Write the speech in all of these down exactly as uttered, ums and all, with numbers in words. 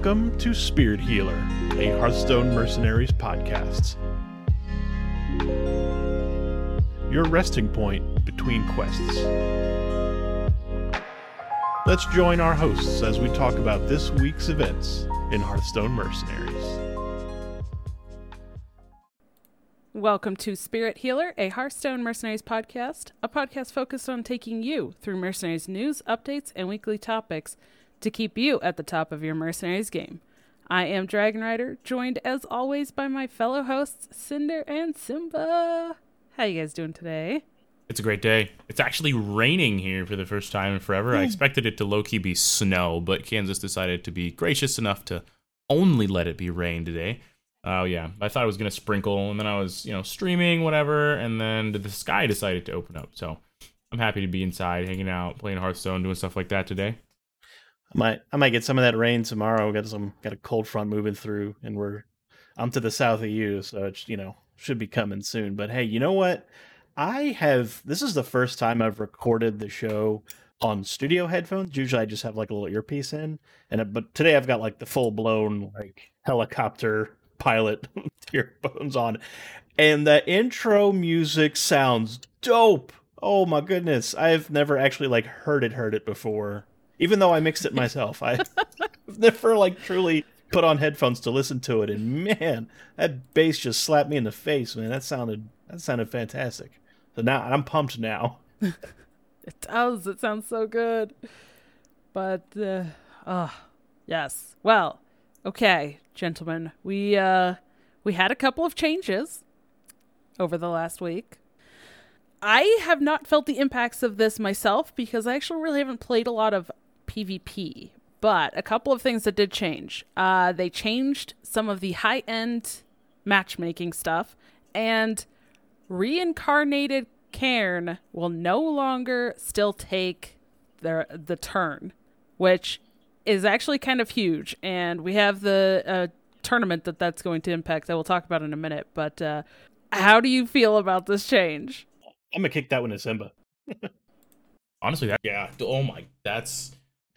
Welcome to Spirit Healer, a Hearthstone Mercenaries podcast. Your resting point between quests. Let's join our hosts as we talk about this week's events in Hearthstone Mercenaries. Welcome to Spirit Healer, a Hearthstone Mercenaries podcast, a podcast focused on taking you through Mercenaries news, updates, and weekly topics to keep you at the top of your Mercenaries game. I am Dragon Rider, joined as always by my fellow hosts, Cinder and Simba. How you guys doing today? It's a great day. It's actually raining here for the first time in forever. Mm. I expected it to low-key be snow, but Kansas decided to be gracious enough to only let it be rain today. Oh, uh, yeah. I thought it was going to sprinkle, and then I was, you know, streaming, whatever, and then the sky decided to open up. So I'm happy to be inside, hanging out, playing Hearthstone, doing stuff like that today. I might, I might get some of that rain tomorrow. We got some, got a cold front moving through, and we're, I'm to the south of you, so it's, you know, should be coming soon. But hey, you know what? I have, this is the first time I've recorded the show on studio headphones. Usually I just have like a little earpiece in, and but today I've got like the full blown like helicopter pilot earphones on, and the intro music sounds dope. Oh my goodness, I've never actually like heard it, heard it before. Even though I mixed it myself, I've never like truly put on headphones to listen to it, and man, that bass just slapped me in the face, man. That sounded that sounded fantastic. So now I'm pumped now. It does. It sounds so good. But uh, oh yes. Well, okay, gentlemen, we uh we had a couple of changes over the last week. I have not felt the impacts of this myself because I actually really haven't played a lot of PvP, but a couple of things that did change. Uh, they changed some of the high-end matchmaking stuff, and reincarnated Cairn will no longer still take the the turn, which is actually kind of huge. And we have the uh, tournament that that's going to impact that we'll talk about in a minute. But uh, how do you feel about this change? I'm gonna kick that one to Simba. Honestly, that yeah. Oh my, that's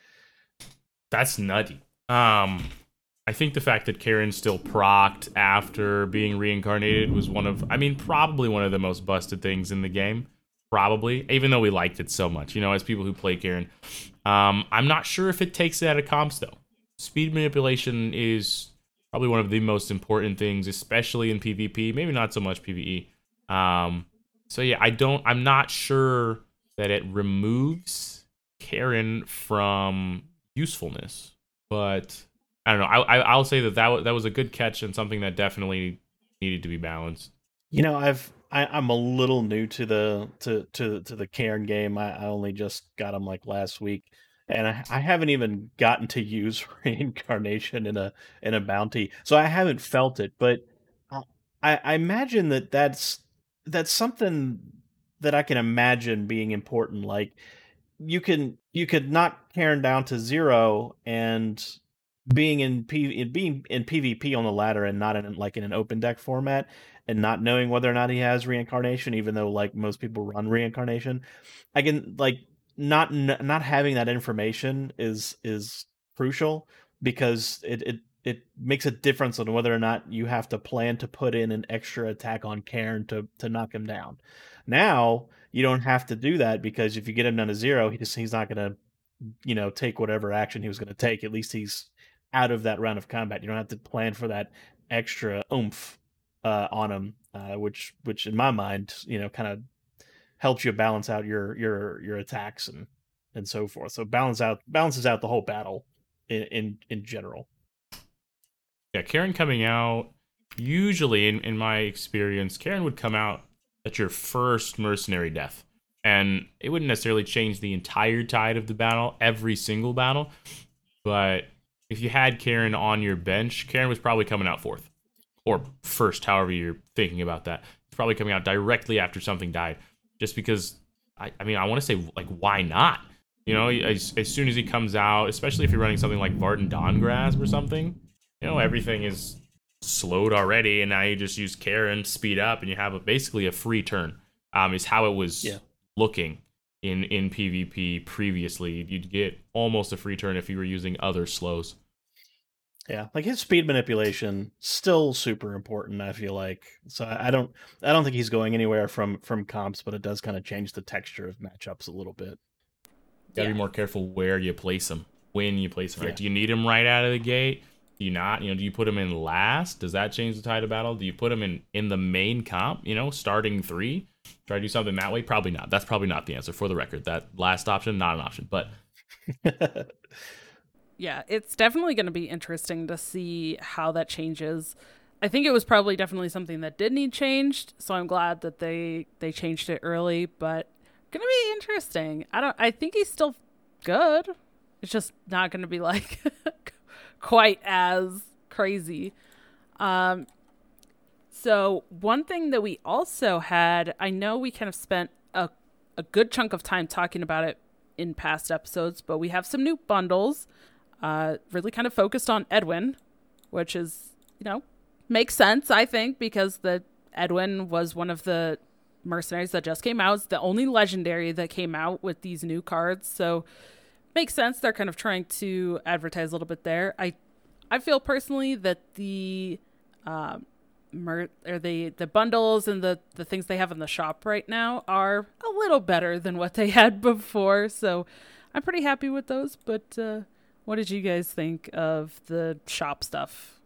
that's nutty. Um, I think the fact that Karen's still procced after being reincarnated was one of, I mean, probably one of the most busted things in the game. Probably, even though we liked it so much, you know, as people who play Karen. Um, I'm not sure if it takes it out of comps though. Speed manipulation is probably one of the most important things, especially in PvP. Maybe not so much PvE. Um, so yeah, I don't. I'm not sure that it removes Karen from usefulness, but I don't know. I, I I'll say that that was, that was a good catch and something that definitely needed to be balanced. You know, I've I, I'm a little new to the to to to the Cairn game. I, I only just got them like last week, and I, I haven't even gotten to use reincarnation in a in a bounty, so I haven't felt it. But I, I imagine that that's that's something that I can imagine being important. Like you can you could knock Cairn down to zero and being in P being in PvP on the ladder and not in like in an open deck format, and not knowing whether or not he has reincarnation, even though like most people run reincarnation. I can like not not having that information is is crucial because it it it makes a difference on whether or not you have to plan to put in an extra attack on Cairn to to knock him down. Now you don't have to do that because if you get him down to zero, he just he's not going to, you know, take whatever action he was going to take. At least he's out of that round of combat. You don't have to plan for that extra oomph uh, on him, uh, which which in my mind, you know, kind of helps you balance out your your your attacks and and so forth. So balance out balances out the whole battle in in, in general. Yeah, Karen coming out, usually in, in my experience, Karen would come out at your first mercenary death. And it wouldn't necessarily change the entire tide of the battle, every single battle. But if you had Karen on your bench, Karen was probably coming out fourth. Or first, however you're thinking about that. It's probably coming out directly after something died. Just because, I, I mean, I want to say, like, why not? You know, as, as soon as he comes out, especially if you're running something like Vartan Dawngrasp or something, you know, everything is slowed already, and now you just use Karen, speed up, and you have a, basically a free turn, um, is how it was yeah. looking in, in PvP previously. You'd get almost a free turn if you were using other slows. Yeah, like his speed manipulation still super important, I feel like. So I I don't I don't think he's going anywhere from from comps, but it does kind of change the texture of matchups a little bit. Gotta Yeah. be more careful where you place him, when you place him. Right? Yeah. Do you need him right out of the gate? Do you not? You know, do you put him in last? Does that change the tide of battle? Do you put him in in the main comp? You know, starting three. Try to do something that way? Probably not. That's probably not the answer. For the record, that last option, not an option. But Yeah, it's definitely going to be interesting to see how that changes. I think it was probably definitely something that did need changed, so I'm glad that they they changed it early, but going to be interesting. I don't I think he's still good. It's just not going to be like quite as crazy. Um so one thing that we also had, I know we kind of spent a a good chunk of time talking about it in past episodes, but we have some new bundles. Uh, really kind of focused on Edwin, which is, you know, makes sense, I think, because the Edwin was one of the mercenaries that just came out. It's the only legendary that came out with these new cards, so makes sense. They're kind of trying to advertise a little bit there. I, I feel personally that the, uh, mer- or the the bundles and the the things they have in the shop right now are a little better than what they had before, so I'm pretty happy with those. But uh, what did you guys think of the shop stuff?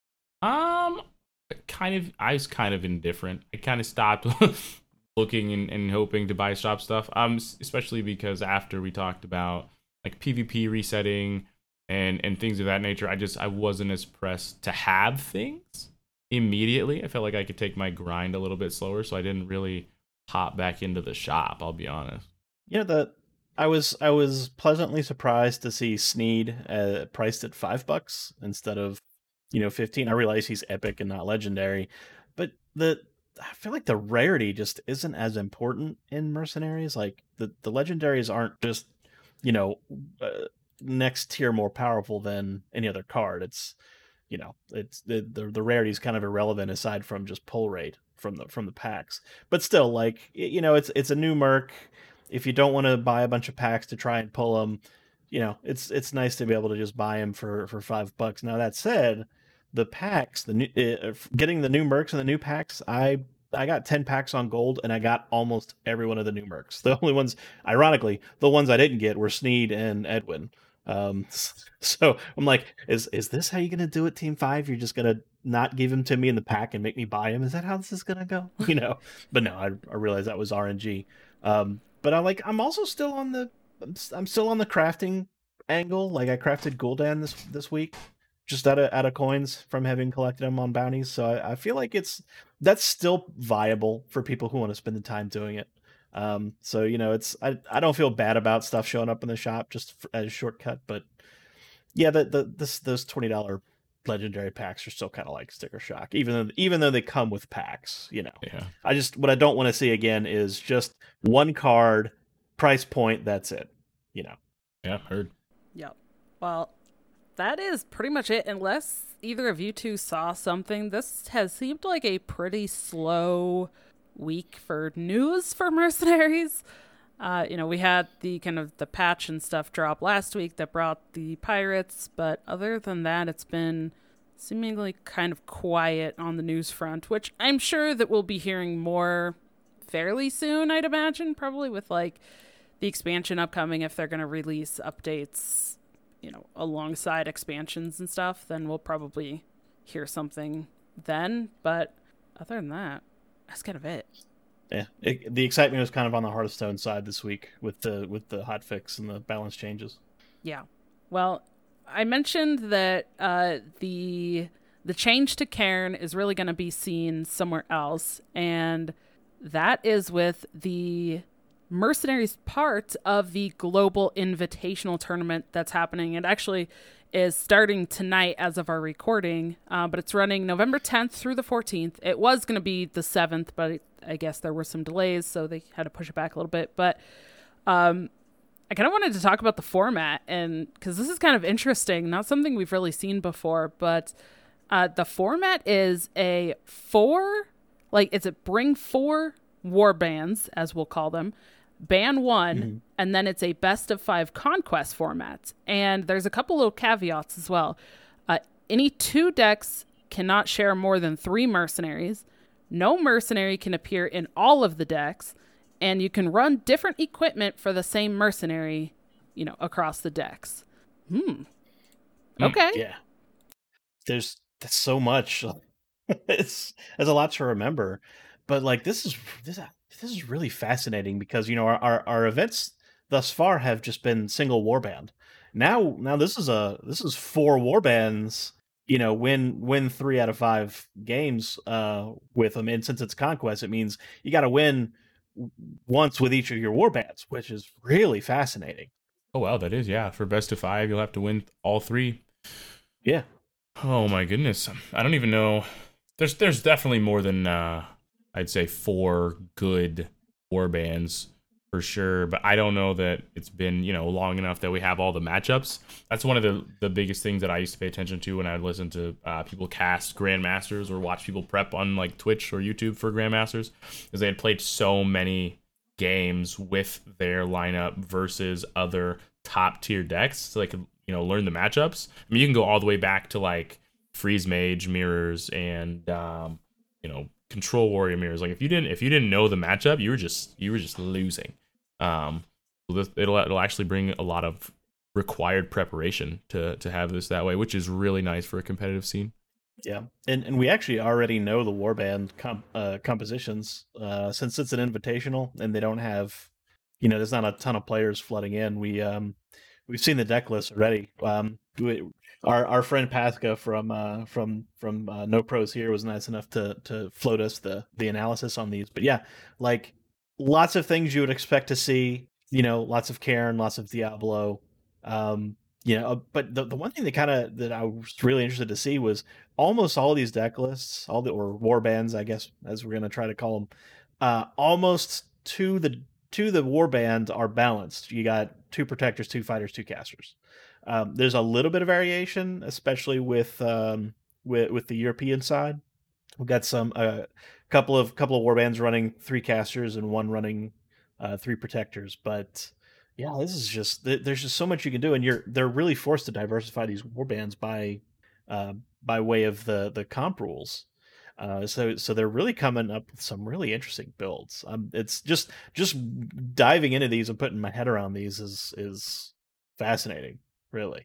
um, kind of. I was kind of indifferent. I kind of stopped looking and, and hoping to buy shop stuff. Um, s- especially because after we talked about like PvP resetting and and things of that nature, I just I wasn't as pressed to have things immediately. I felt like I could take my grind a little bit slower, so I didn't really hop back into the shop. I'll be honest. You know that I was I was pleasantly surprised to see Sneed uh, priced at five bucks instead of you know fifteen. I realize he's epic and not legendary, but the I feel like the rarity just isn't as important in mercenaries. Like the the legendaries aren't just you know uh, next tier more powerful than any other card. It's you know it's the the, the rarity is kind of irrelevant aside from just pull rate from the from the packs. But still, like y- you know, it's it's a new merc. If you don't want to buy a bunch of packs to try and pull them, you know, it's it's nice to be able to just buy them for for five bucks. Now that said, the packs, the new uh, getting the new mercs and the new packs, I I got ten packs on gold and I got almost every one of the new mercs. The only ones, ironically, the ones I didn't get were Sneed and Edwin. Um, so I'm like, is is this how you're gonna do it, Team Five? You're just gonna not give him to me in the pack and make me buy him? Is that how this is gonna go? You know? But no, I, I realized that was R N G. Um, but I like, I'm also still on the, I'm, s- I'm still on the crafting angle. Like I crafted Gul'dan this this week, just out of out of coins from having collected them on bounties. So I, I feel like it's that's still viable for people who want to spend the time doing it. Um, so you know, it's I, I don't feel bad about stuff showing up in the shop just for, as a shortcut, but yeah, the the this those twenty dollar legendary packs are still kind of like sticker shock, even though even though they come with packs. You know, Yeah. I just what I don't want to see again is just one card, price point. That's it. You know. Yeah, heard. Yep. Well, that is pretty much it. Unless either of you two saw something, this has seemed like a pretty slow week for news for mercenaries. Uh, you know, we had the kind of the patch and stuff drop last week that brought the pirates, but other than that, it's been seemingly kind of quiet on the news front, which I'm sure that we'll be hearing more fairly soon, I'd imagine, probably with like the expansion upcoming. If they're going to release updates, you know, alongside expansions and stuff, then we'll probably hear something then. But other than that, that's kind of it. Yeah, it, the excitement was kind of on the Hearthstone side this week with the with the hotfix and the balance changes. Yeah. Well, I mentioned that uh, the the change to Cairn is really going to be seen somewhere else, and that is with the Mercenaries part of the Global Invitational Tournament that's happening. It actually is starting tonight as of our recording, uh, but it's running November tenth through the fourteenth. It was going to be the seventh, but it, I guess there were some delays, so they had to push it back a little bit. But um, I kind of wanted to talk about the format, and because this is kind of interesting, not something we've really seen before, but uh, the format is a four, like it's a bring four war bands, as we'll call them, ban one, mm-hmm. and then it's a best of five conquest format. And there's a couple little caveats as well. Uh, any two decks cannot share more than three mercenaries. No mercenary can appear in all of the decks, and you can run different equipment for the same mercenary, you know, across the decks. Hmm. Okay. Yeah. There's, there's so much. it's there's a lot to remember, but like this is this this is really fascinating because you know our, our, our events thus far have just been single warband. Now now this is a this is four warbands. You know, win win three out of five games uh, with them, and since it's conquest, it means you got to win once with each of your warbands, which is really fascinating. Oh wow, that is, yeah. For best of five, you'll have to win all three. Yeah. Oh my goodness, I don't even know. There's there's definitely more than uh, I'd say four good warbands for sure, but I don't know that it's been, you know, long enough that we have all the matchups. That's one of the the biggest things that I used to pay attention to when I would listen to uh, people cast Grandmasters or watch people prep on like Twitch or YouTube for Grandmasters, is they had played so many games with their lineup versus other top tier decks, so they could, you know, learn the matchups. I mean, you can go all the way back to like Freeze Mage mirrors and um, you know, Control Warrior mirrors. Like if you didn't if you didn't know the matchup, you were just you were just losing. Um, it'll it'll actually bring a lot of required preparation to to have this that way, which is really nice for a competitive scene. Yeah, and and we actually already know the warband comp, uh, compositions uh, since it's an invitational and they don't have, you know, there's not a ton of players flooding in. We um we've seen the deck list already. Um, we, our our friend Pathka from uh from from uh, No Pros here was nice enough to to float us the the analysis on these. But yeah, like. Lots of things you would expect to see, you know, lots of Karin, lots of Diablo, um, you know, but the, the one thing that kind of that I was really interested to see was almost all these deck lists, all the or war bands, I guess, as we're going to try to call them, uh, almost to the to the war band are balanced. You got two protectors, two fighters, two casters. Um, there's a little bit of variation, especially with um, with with the European side. We've got some a uh, couple of couple of warbands running three casters and one running uh, three protectors. But yeah, this is just there's just so much you can do, and you're they're really forced to diversify these warbands by uh, by way of the the comp rules. Uh, so so they're really coming up with some really interesting builds. Um, it's just just diving into these and putting my head around these is is fascinating, really.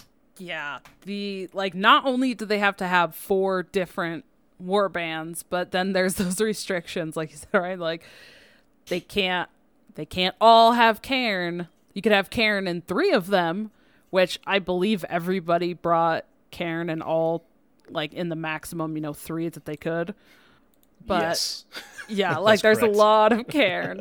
Yeah, the like not only do they have to have four different war bands, but then there's those restrictions, like you said, right? Like they can't they can't all have Karin. You could have Karin in three of them, which I believe everybody brought Karin in all, like in the maximum, you know, three that they could. But yes. yeah, like there's correct. a lot of Karin.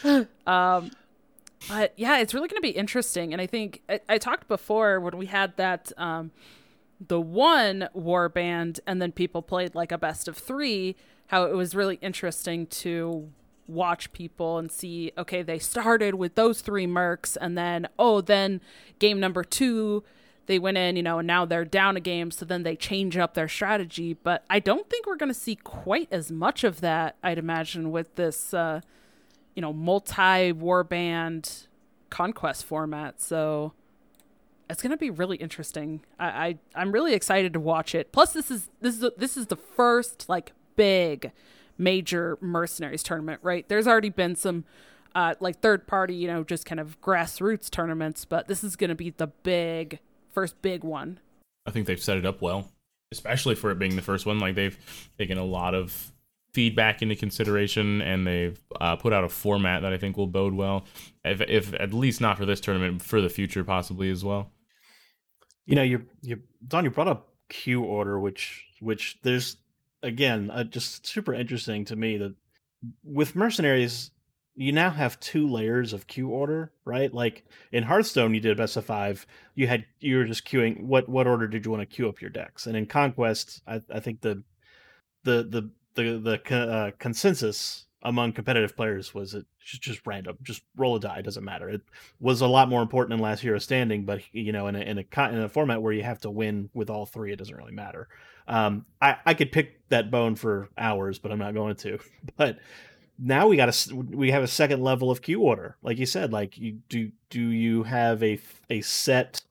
um but yeah, it's really going to be interesting. And I think I, I talked before when we had that um the one war band and then people played like a best of three, how it was really interesting to watch people and see, okay, they started with those three mercs and then, oh, then game number two, they went in, you know, and now they're down a game. So then they change up their strategy. But I don't think we're going to see quite as much of that, I'd imagine, with this, uh, you know, multi warband conquest format. So it's going to be really interesting. I, I I'm really excited to watch it. Plus, this is this is this is the first like big major mercenaries tournament, right? There's already been some uh, like third party, you know, just kind of grassroots tournaments, but this is going to be the big first big one. I think they've set it up well, especially for it being the first one. Like they've taken a lot of feedback into consideration, and they've uh, put out a format that I think will bode well, if, if at least not for this tournament, for the future possibly as well. You know, you you Don, you brought up queue order, which which there's again uh, just super interesting to me that with mercenaries you now have two layers of queue order, right? Like in Hearthstone, you did a best of five. You had you were just queuing. What what order did you want to queue up your decks? And in Conquest, I, I think the the the the the uh, consensus among competitive players was it just, just random, just roll a die, doesn't matter. It was a lot more important in Last Hero Standing, but you know, in a in a in a format where you have to win with all three, it doesn't really matter. Um, I I could pick that bone for hours, but I'm not going to. But now we got a we have a second level of queue order, like you said. Like you do do you have a a set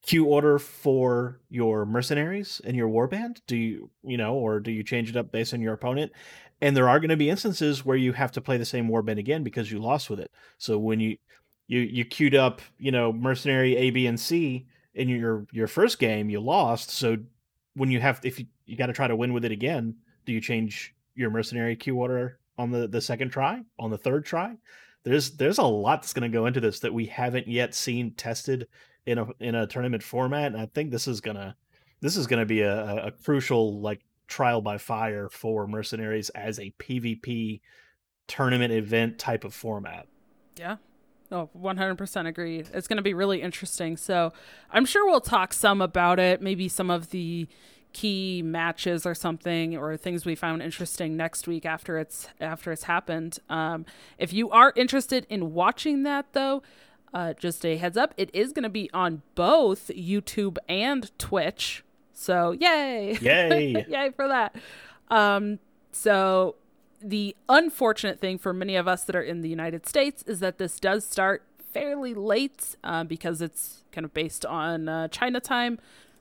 queue order for your mercenaries and your warband? Do you, you know, or do you change it up based on your opponent? And there are going to be instances where you have to play the same warband again because you lost with it. So when you you you queued up, you know, mercenary A, B, and C in your your first game, you lost. So when you have, if you, you got to try to win with it again, do you change your mercenary queue order on the the second try, on the third try? There's there's a lot that's going to go into this that we haven't yet seen tested in a in a tournament format, and I think this is gonna this is gonna be a, a crucial like trial by fire for mercenaries as a PvP tournament event type of format. Yeah. Oh, one hundred percent agreed. It's going to be really interesting. So I'm sure we'll talk some about it, maybe some of the key matches or something, or things we found interesting next week after it's after it's happened. Um, if you are interested in watching that, though, uh, just a heads up, it is going to be on both YouTube and Twitch. So yay! Yay! Yay for that. Um, so the unfortunate thing for many of us that are in the United States is that this does start fairly late uh, because it's kind of based on uh, China time.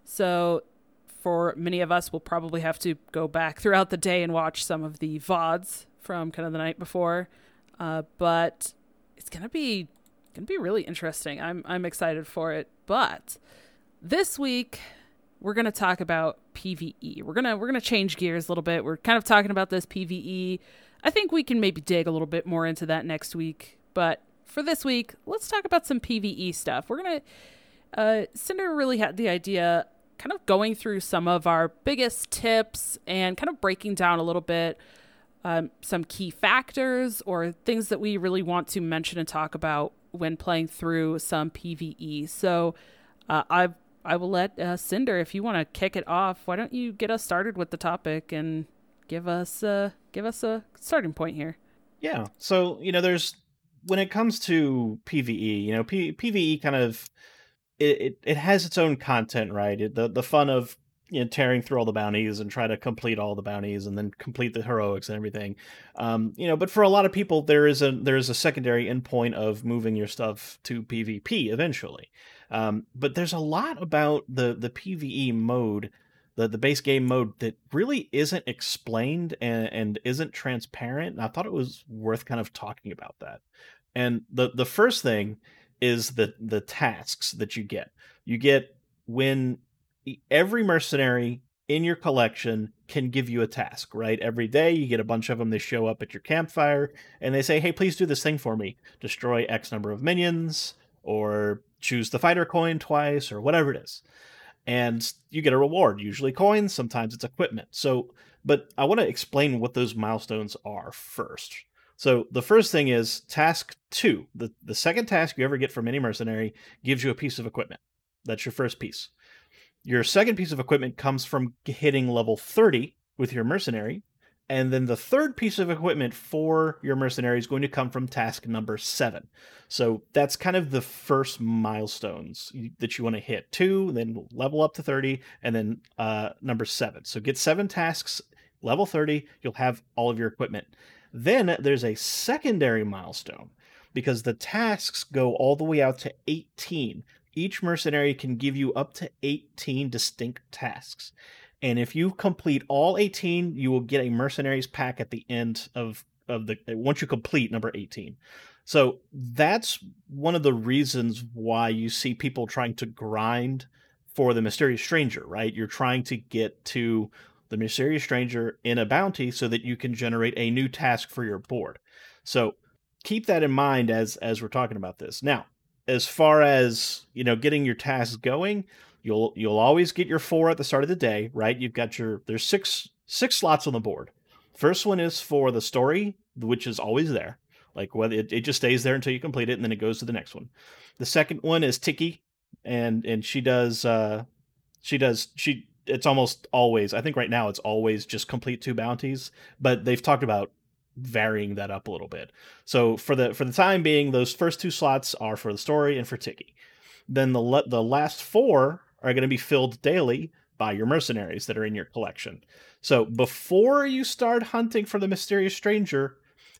So for many of us, we'll probably have to go back throughout the day and watch some of the V O Ds from kind of the night before. Uh, but it's gonna be gonna be really interesting. I'm I'm excited for it. But this week we're gonna talk about PvE. We're gonna we're gonna change gears a little bit. We're kind of talking about this PvE. I think we can maybe dig a little bit more into that next week. But for this week, let's talk about some PvE stuff. We're gonna uh, Cinder really had the idea, kind of going through some of our biggest tips and kind of breaking down a little bit um, some key factors or things that we really want to mention and talk about when playing through some PvE. So uh, I I will let uh, Cinder, if you want to kick it off, why don't you get us started with the topic and give us uh, give us a starting point here. Yeah. So, you know, there's, when it comes to PvE, you know, P- PvE kind of, it, it, it has its own content, right? It, the, the fun of, you know, tearing through all the bounties and try to complete all the bounties and then complete the heroics and everything. Um, you know, but for a lot of people, there is a, there is a secondary endpoint of moving your stuff to PvP eventually. Um, but there's a lot about the, the PvE mode, the, the base game mode, that really isn't explained and, and isn't transparent. And I thought it was worth kind of talking about that. And the, the first thing is the, the tasks that you get. You get when every mercenary in your collection can give you a task, right? Every day you get a bunch of them. They show up at your campfire and they say, hey, please do this thing for me. Destroy X number of minions, or choose the fighter coin twice, or whatever it is. And you get a reward, usually coins, sometimes it's equipment. So, but I want to explain what those milestones are first. So the first thing is task two. The, the second task you ever get from any mercenary gives you a piece of equipment. That's your first piece. Your second piece of equipment comes from hitting level thirty with your mercenary. And then the third piece of equipment for your mercenary is going to come from task number seven. So that's kind of the first milestones that you want to hit. Two, then level up to thirty, and then uh, number seven. So get seven tasks, level thirty, you'll have all of your equipment. Then there's a secondary milestone, because the tasks go all the way out to eighteen. Each mercenary can give you up to eighteen distinct tasks. And if you complete all eighteen, you will get a mercenaries pack at the end of, of the, once you complete number eighteen. So that's one of the reasons why you see people trying to grind for the Mysterious Stranger, right? You're trying to get to the Mysterious Stranger in a bounty so that you can generate a new task for your board. So keep that in mind as, as we're talking about this. Now, as far as, you know, getting your tasks going, You'll you'll always get your four at the start of the day, right? You've got your, there's six six slots on the board. First one is for the story, which is always there. Like, whether it, it just stays there until you complete it, and then it goes to the next one. The second one is Tiki, and and she does uh she does she it's almost always, I think right now it's always just complete two bounties, but they've talked about varying that up a little bit. So for the for the time being, those first two slots are for the story and for Tiki. Then the le- the last four are going to be filled daily by your mercenaries that are in your collection. So before you start hunting for the Mysterious Stranger,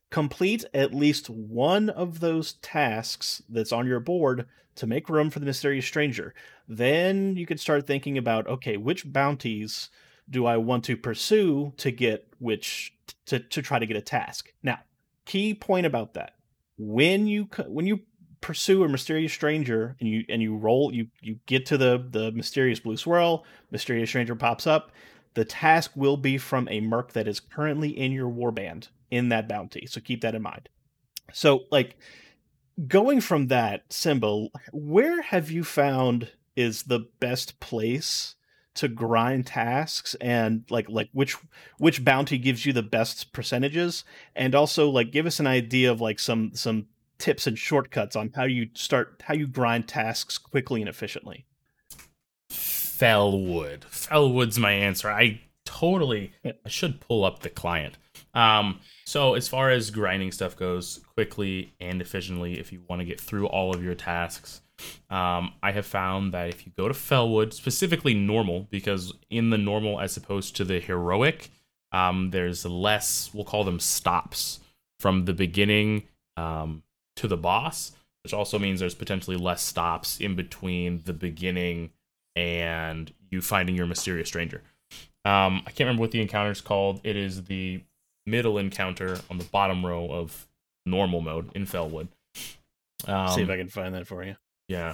complete at least one of those tasks that's on your board to make room for the mysterious stranger. Then you can start thinking about, okay, which bounties do I want to pursue to get which to, to try to get a task. Now, key point about that. When you when you pursue a mysterious stranger and you and you roll you you get to the the mysterious blue swirl, mysterious stranger pops up, the task will be from a merc that is currently in your warband in that bounty. So keep that in mind. So like going from that, Simba, where have you found is the best place to grind tasks, and like like which which bounty gives you the best percentages, and also like give us an idea of like some some tips and shortcuts on how you start how you grind tasks quickly and efficiently? Felwood. Felwood's my answer. I totally I should pull up the client. Um so as far as grinding stuff goes, quickly and efficiently, if you want to get through all of your tasks, Um, I have found that if you go to Felwood, specifically normal, because in the normal as opposed to the heroic, um, there's less, we'll call them stops from the beginning um, to the boss, which also means there's potentially less stops in between the beginning and you finding your mysterious stranger. Um, I can't remember what the encounter is called. It is the middle encounter on the bottom row of normal mode in Felwood. Um, See if I can find that for you. Yeah.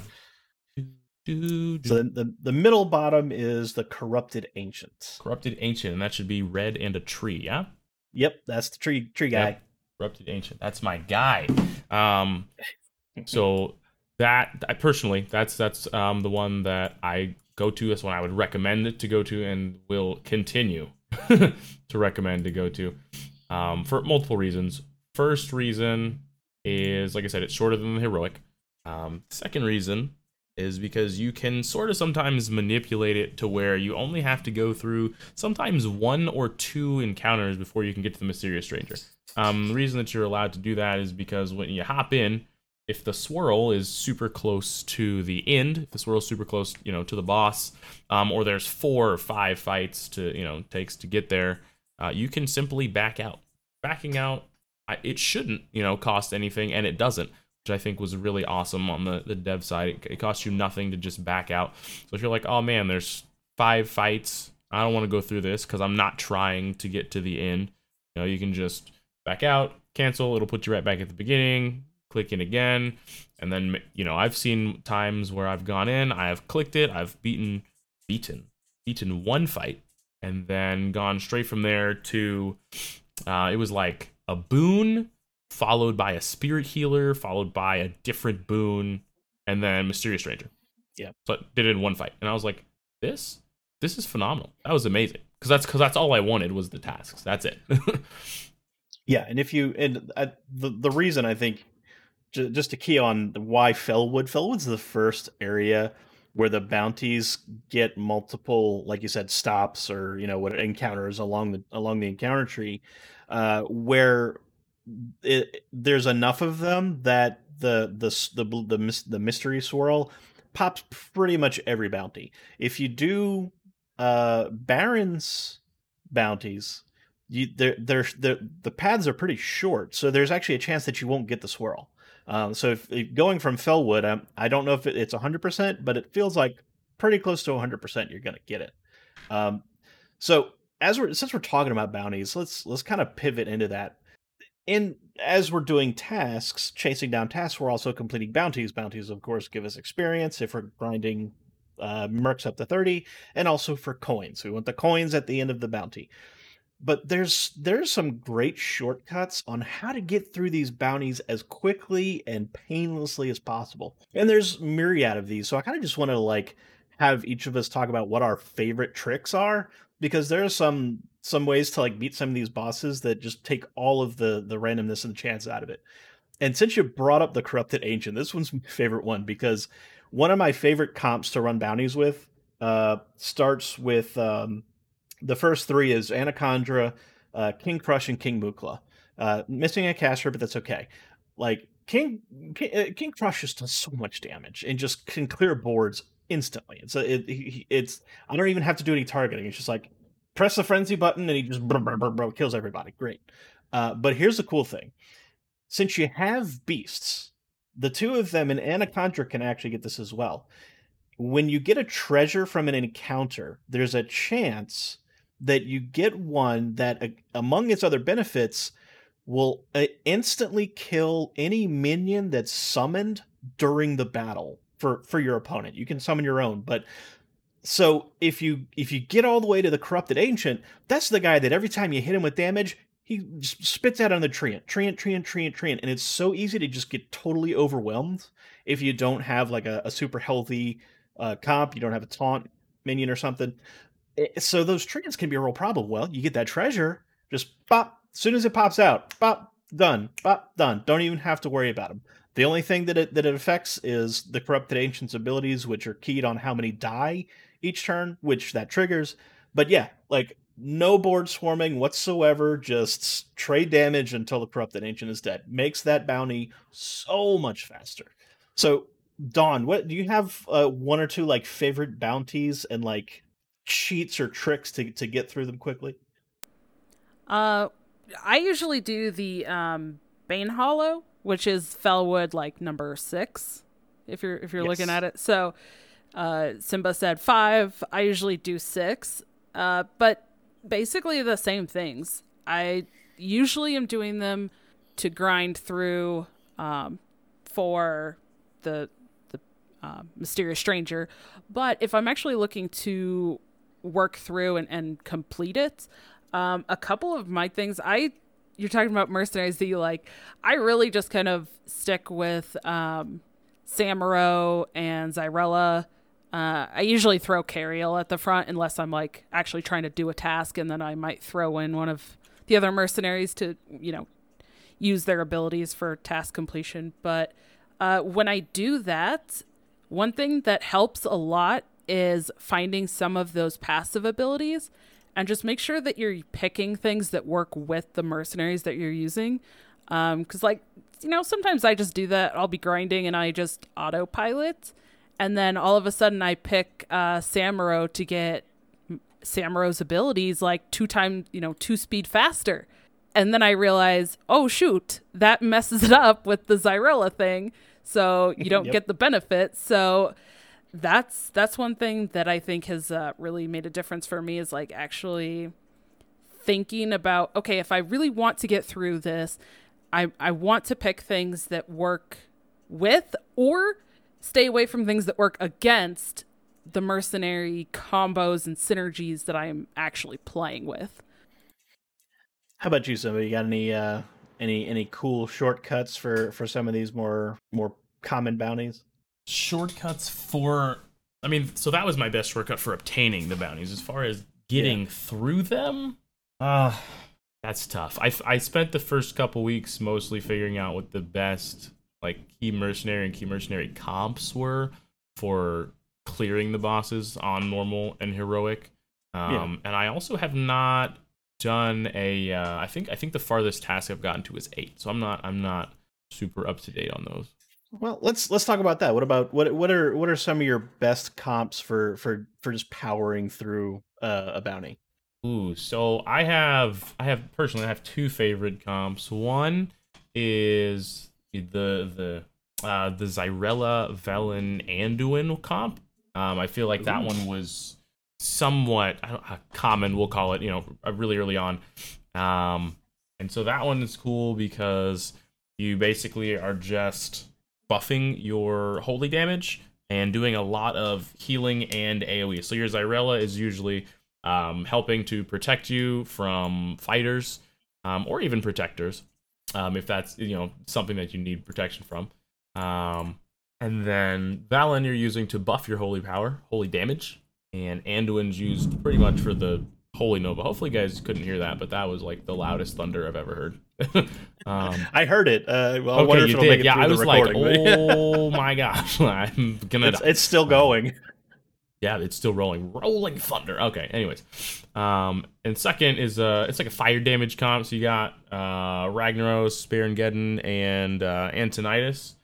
So the, the the middle bottom is the Corrupted Ancient. Corrupted Ancient, and that should be red and a tree, yeah? Yep, that's the tree tree guy. Yep. Corrupted Ancient. That's my guy. Um so that I personally that's that's um the one that I go to. That's one I would recommend it to go to and will continue to recommend to go to. Um for multiple reasons. First reason is, like I said, it's shorter than the heroic. Um, second reason is because you can sort of sometimes manipulate it to where you only have to go through sometimes one or two encounters before you can get to the mysterious stranger. Um, the reason that you're allowed to do that is because when you hop in, if the swirl is super close to the end, if the swirl is super close, you know, to the boss, um, or there's four or five fights to, you know, takes to get there, uh, you can simply back out. Backing out, it shouldn't, you know, cost anything, and it doesn't, which I think was really awesome on the, the dev side. It, it costs you nothing to just back out. So if you're like, oh man, there's five fights, I don't want to go through this because I'm not trying to get to the end, you know, you can just back out, cancel, it'll put you right back at the beginning, click in again, and then, you know, I've seen times where I've gone in, I've clicked it, I've beaten, beaten, beaten one fight, and then gone straight from there to, uh, it was like a boon, followed by a spirit healer, followed by a different boon, and then mysterious stranger. Yeah. So I did it in one fight, and I was like, "This, this is phenomenal. That was amazing." Because that's because that's all I wanted was the tasks. That's it. Yeah, and if you and uh, the the reason I think j- just to key on why Felwood, Felwood's the first area where the bounties get multiple, like you said, stops or you know what encounters along the along the encounter tree, uh, where It, there's enough of them that the the the the, the mystery swirl pops pretty much every bounty. If you do uh Baron's bounties, you they're, they're, they're the paths are pretty short, so there's actually a chance that you won't get the swirl. Um, so if, if going from Felwood, um, I don't know if it, it's one hundred percent, but it feels like pretty close to one hundred percent you're gonna get it. Um, so as we're since we're talking about bounties, let's let's kind of pivot into that. And as we're doing tasks, chasing down tasks, we're also completing bounties. Bounties, of course, give us experience if we're grinding uh, mercs up to thirty, and also for coins. We want the coins at the end of the bounty. But there's there's some great shortcuts on how to get through these bounties as quickly and painlessly as possible. And there's myriad of these, so I kind of just want to like have each of us talk about what our favorite tricks are, because there are some some ways to like beat some of these bosses that just take all of the the randomness and the chance out of it. And since you brought up the Corrupted Ancient, this one's my favorite one, because one of my favorite comps to run bounties with uh, starts with um, the first three is Anacondra, uh, King Crush, and King Mukla. Uh, missing a caster, but that's okay. Like King King, King Crush just does so much damage and just can clear boards instantly. It's a, it, it's I don't even have to do any targeting. It's just like press the frenzy button and he just blah, blah, blah, blah, kills everybody. Great. Uh, but here's the cool thing. Since you have beasts, the two of them, and Anacondra can actually get this as well. When you get a treasure from an encounter, there's a chance that you get one that, uh, among its other benefits, will uh, instantly kill any minion that's summoned during the battle for, for your opponent. You can summon your own, but so if you if you get all the way to the Corrupted Ancient, that's the guy that every time you hit him with damage, he just spits out on the treant, treant, treant, treant, treant, and it's so easy to just get totally overwhelmed if you don't have like a, a super healthy uh, comp, you don't have a taunt minion or something. So those treants can be a real problem. Well, you get that treasure, just pop, as soon as it pops out, pop, done, pop, done. Don't even have to worry about them. The only thing that it that it affects is the Corrupted Ancient's abilities, which are keyed on how many die each turn, which that triggers. But yeah, like no board swarming whatsoever, just trade damage until the Corrupted Ancient is dead. Makes that bounty so much faster. So, Dawn, what do you have uh, one or two like favorite bounties and like cheats or tricks to to get through them quickly? Uh, I usually do the um, Bane Hollow, which is Fellwood like number six, if you're if you're yes. looking at it. So, uh, Simba said five. I usually do six, uh, but basically the same things. I usually am doing them to grind through um, for the the uh, Mysterious Stranger, but if I'm actually looking to work through and, and complete it, um, a couple of my things, I you're talking about mercenaries that you like, I really just kind of stick with um, Samuro and Xyrella. Uh, I usually throw Cariel at the front unless I'm like actually trying to do a task, and then I might throw in one of the other mercenaries to, you know, use their abilities for task completion. But uh, when I do that, one thing that helps a lot is finding some of those passive abilities and just make sure that you're picking things that work with the mercenaries that you're using. Um, 'cause like, you know, sometimes I just do that. I'll be grinding and I just autopilot. And then all of a sudden I pick uh, Samuro to get Samuro's abilities like two times, you know, two speed faster. And then I realize, oh, shoot, that messes it up with the Xyrella thing. So you don't yep. get the benefit. So that's that's one thing that I think has uh, really made a difference for me, is like actually thinking about, okay, if I really want to get through this, I, I want to pick things that work with or stay away from things that work against the mercenary combos and synergies that I'm actually playing with. How about you, Simba? You got any uh, any any cool shortcuts for, for some of these more more common bounties? Shortcuts for, I mean, so that was my best shortcut for obtaining the bounties. As far as getting yeah. through them, uh, that's tough. I, I spent the first couple weeks mostly figuring out what the best like key mercenary and key mercenary comps were for clearing the bosses on normal and heroic. Um, yeah. And I also have not done a. Uh, I think I think the farthest task I've gotten to is eight. So I'm not I'm not super up to date on those. Well, let's let's talk about that. What about what what are what are some of your best comps for for for just powering through uh, a bounty? Ooh, so I have I have personally I have two favorite comps. One is the the uh, the Xyrella, Velen, Anduin comp. Um, I feel like that Ooh. one was somewhat I don't, common, we'll call it, you know, really early on. Um, and so that one is cool because you basically are just buffing your holy damage and doing a lot of healing and AoE. So your Xyrella is usually um, helping to protect you from fighters um, or even protectors, um, if that's, you know, something that you need protection from. Um, and then Valen you're using to buff your holy power, holy damage, and Anduin's used pretty much for the Holy Nova. Hopefully you guys couldn't hear that, but that was like the loudest thunder I've ever heard. um, I heard it. Uh, well, I okay, wonder if you it'll did. make it Yeah, through I was the like, recording, oh my gosh, I'm gonna. It's, it's still going. Yeah, it's still rolling, rolling thunder. Okay, anyways, um, and second is uh, it's like a fire damage comp. So you got uh, Ragnaros, Sparengeddon, and uh, Antonidas,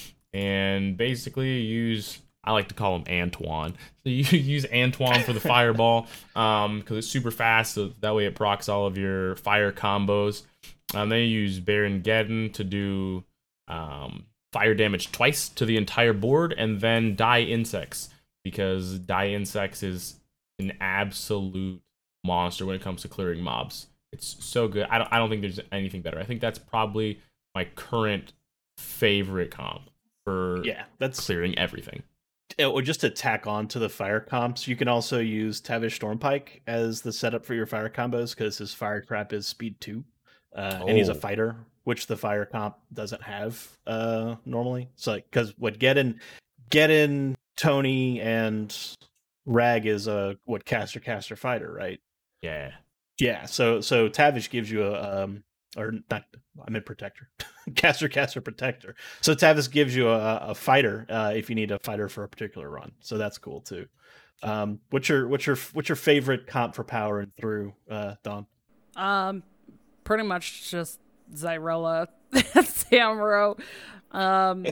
and basically you use. I like to call him Antoine. So you use Antoine for the fireball um, because it's super fast. So that way it procs all of your fire combos. Um, they use Baron Geddon to do um, fire damage twice to the entire board, and then Die Insects, because Die Insects is an absolute monster when it comes to clearing mobs. It's so good. I don't, I don't think there's anything better. I think that's probably my current favorite comp for Yeah, that's clearing everything. or just to tack on to the fire comps, you can also use Tavish Stormpike as the setup for your fire combos because his fire trap is speed two, uh, and he's a Oh. fighter, which the fire comp doesn't have uh, normally. So, like, because what Geddon, Geddon, Tony, and Rag is a what caster caster fighter, right? Yeah. Yeah. So so Tavish gives you a um or not. I meant protector, caster caster protector. So Tavish gives you a, a fighter uh, if you need a fighter for a particular run. So that's cool too. Um, what's your what's your what's your favorite comp for power and through, uh, Don? Um, pretty much just Zyrella and Samuro. Um,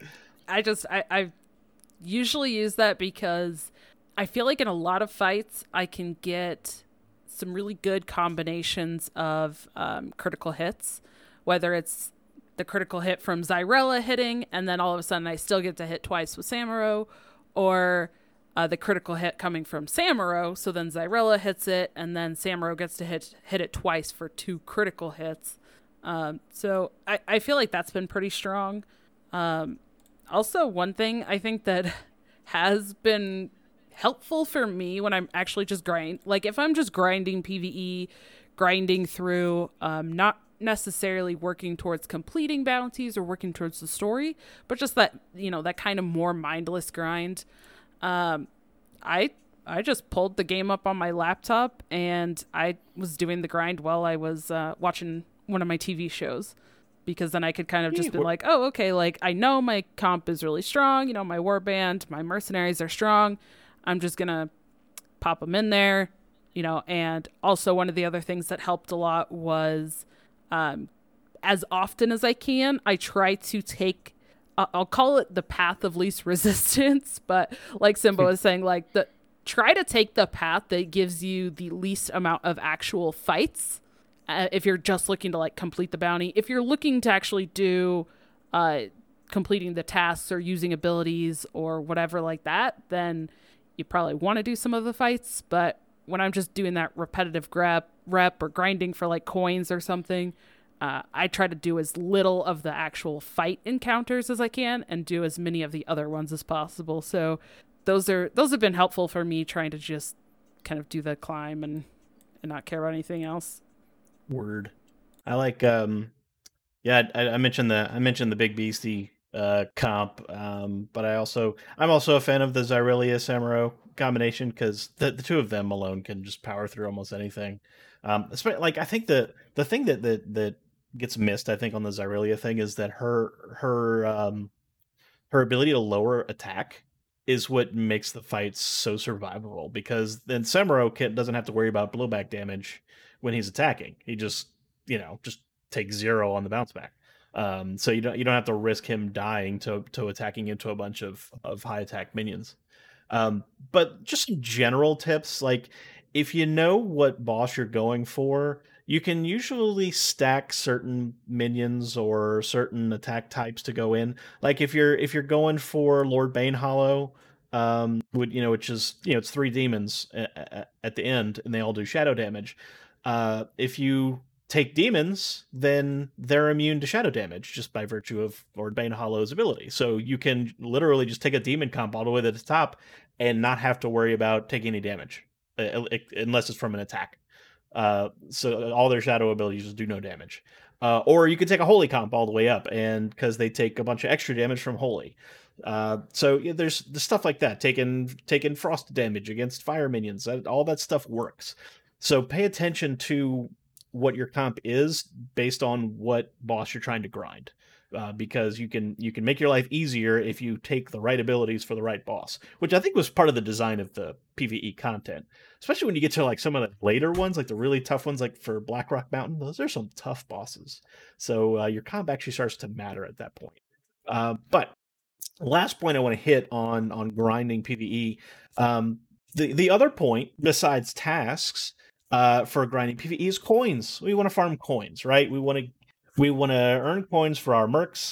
I just I, I usually use that because I feel like in a lot of fights I can get some really good combinations of um, critical hits, whether it's the critical hit from Zyrella hitting and then all of a sudden I still get to hit twice with Samuro, or uh, the critical hit coming from Samuro, so then Zyrella hits it and then Samuro gets to hit hit it twice for two critical hits. Um, so I, I feel like that's been pretty strong. Um, also, one thing I think that has been helpful for me when I'm actually just grind, like if I'm just grinding PvE, grinding through, um, not necessarily working towards completing bounties or working towards the story, but just that, you know, that kind of more mindless grind. Um, I I just pulled the game up on my laptop and I was doing the grind while I was uh, watching one of my T V shows, because then I could kind of just Yeah, be we're- like, oh, okay, like I know my comp is really strong, you know, my warband, my mercenaries are strong. I'm just gonna pop them in there, you know. And also one of the other things that helped a lot was, um, as often as I can, I try to take, uh, I'll call it the path of least resistance, but like Simba was saying, like the try to take the path that gives you the least amount of actual fights. Uh, if you're just looking to like complete the bounty, if you're looking to actually do, uh, completing the tasks or using abilities or whatever like that, then you probably want to do some of the fights. But when I'm just doing that repetitive grab rep or grinding for like coins or something, uh, I try to do as little of the actual fight encounters as I can and do as many of the other ones as possible. So those are those have been helpful for me, trying to just kind of do the climb and and not care about anything else. Word. I like um yeah, I, I mentioned the I mentioned the Big Beastie uh comp, um, but I also I'm also a fan of the Zyrelia Samuro combination because the, the two of them alone can just power through almost anything. Um, especially like I think the the thing that that that gets missed, I think, on the Zyrelia thing is that her her um her ability to lower attack is what makes the fights so survivable, because then Samuro can, doesn't have to worry about blowback damage when he's attacking. He just, you know, just takes zero on the bounce back. Um, so you don't you don't have to risk him dying to to attacking into a bunch of of high attack minions. Um, but just some general tips, like if you know what boss you're going for, you can usually stack certain minions or certain attack types to go in. Like if you're if you're going for Lord Bane Hollow, um, would you know, which is, you know, it's three demons at, at the end, and they all do shadow damage. Uh, if you take demons, then they're immune to shadow damage just by virtue of Lord Bane Hollow's ability. So you can literally just take a demon comp all the way to the top and not have to worry about taking any damage, uh, unless it's from an attack. Uh, so all their shadow abilities just do no damage. Uh, or you could take a holy comp all the way up, and because they take a bunch of extra damage from holy. Uh, so yeah, there's the stuff like that. Taking taking frost damage against fire minions, that, all that stuff works. So pay attention to what your comp is based on what boss you're trying to grind, uh, because you can you can make your life easier if you take the right abilities for the right boss, which I think was part of the design of the PvE content, especially when you get to like some of the later ones, like the really tough ones, like for Blackrock Mountain. Those are some tough bosses, so uh, your comp actually starts to matter at that point. Uh, but last point I want to hit on on grinding PvE, um, the the other point besides tasks uh, for grinding PvE is coins. We want to farm coins, right? We want to we want to earn coins for our mercs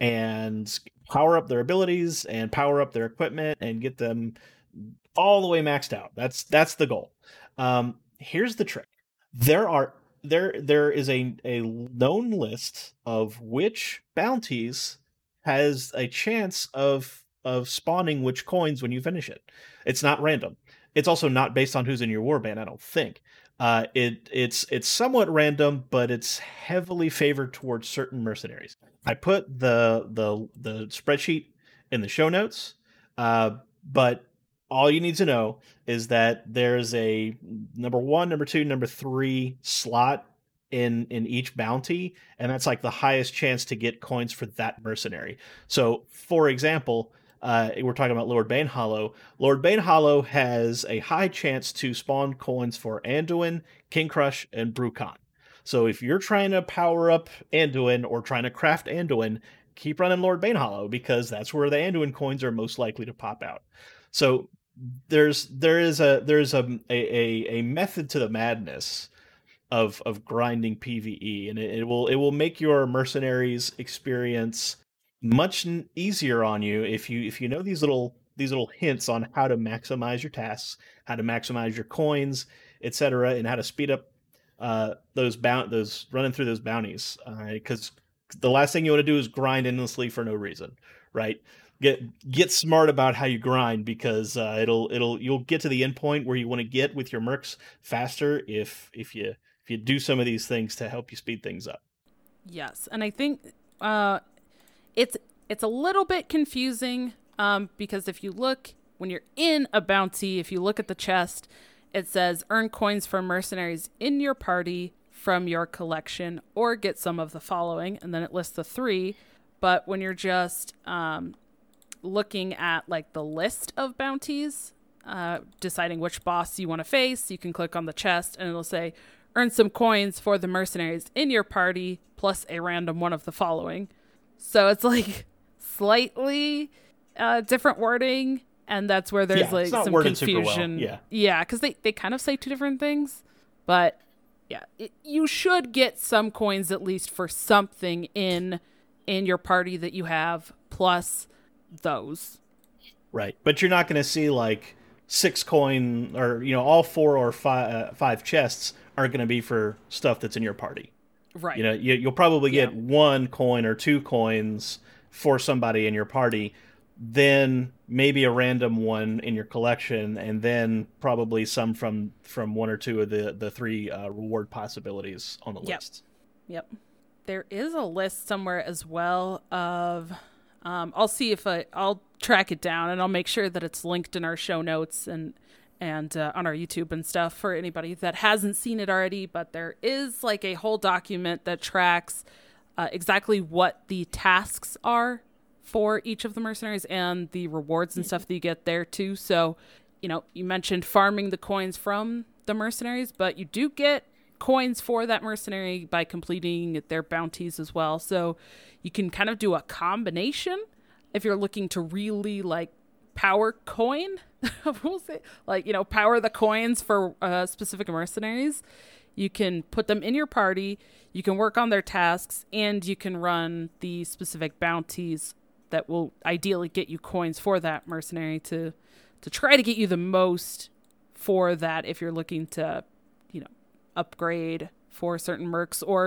and power up their abilities and power up their equipment and get them all the way maxed out. That's that's the goal. Um, here's the trick. There are there there is a a known list of which bounties has a chance of of spawning which coins when you finish it. It's not random. It's also not based on who's in your warband, I don't think. Uh, it it's it's somewhat random, but it's heavily favored towards certain mercenaries. I put the the the spreadsheet in the show notes, uh, but all you need to know is that there's a number one, number two, number three slot in in each bounty, and that's like the highest chance to get coins for that mercenary. So, for example, uh, we're talking about Lord Banehollow. Lord Banehollow has a high chance to spawn coins for Anduin, King Crush, and Brucon. So if you're trying to power up Anduin or trying to craft Anduin, keep running Lord Banehollow because that's where the Anduin coins are most likely to pop out. So there's there is a there's a a, a method to the madness of of grinding PvE, and it, it will it will make your mercenaries experience much easier on you if you if you know these little these little hints on how to maximize your tasks, how to maximize your coins, et cetera, and how to speed up uh, those bound those running through those bounties. Because uh, the last thing you want to do is grind endlessly for no reason, right? Get get smart about how you grind because uh, it'll it'll you'll get to the end point where you want to get with your mercs faster if if you if you do some of these things to help you speed things up. Yes, and I think uh, it's it's a little bit confusing um, because if you look when you're in a bounty, if you look at the chest, it says earn coins from mercenaries in your party from your collection or get some of the following, and then it lists the three. But when you're just um, looking at like the list of bounties, uh, deciding which boss you want to face, you can click on the chest and it'll say earn some coins for the mercenaries in your party plus a random one of the following. So it's like slightly uh, different wording, and that's where there's yeah, like some confusion. Well. Yeah, yeah, because they, they kind of say two different things, but yeah, it, you should get some coins at least for something in in your party that you have plus those. Right, but you're not going to see like six coin or you know all four or five uh, five chests aren't going to be for stuff that's in your party. Right. You know, you, you'll probably get yeah. one coin or two coins for somebody in your party, then maybe a random one in your collection, and then probably some from from one or two of the the three uh, reward possibilities on the yep. list. Yep. There is a list somewhere as well of. Um, I'll see if I I'll track it down, and I'll make sure that it's linked in our show notes and and uh, on our YouTube and stuff for anybody that hasn't seen it already. But there is like a whole document that tracks uh, exactly what the tasks are for each of the mercenaries and the rewards and stuff that you get there too. So, you know, you mentioned farming the coins from the mercenaries, but you do get coins for that mercenary by completing their bounties as well. So you can kind of do a combination if you're looking to really like power coin, we'll say, like, you know, power the coins for uh, specific mercenaries. You can put them in your party, you can work on their tasks, and you can run the specific bounties that will ideally get you coins for that mercenary to to try to get you the most for that if you're looking to, you know, upgrade for certain mercs, or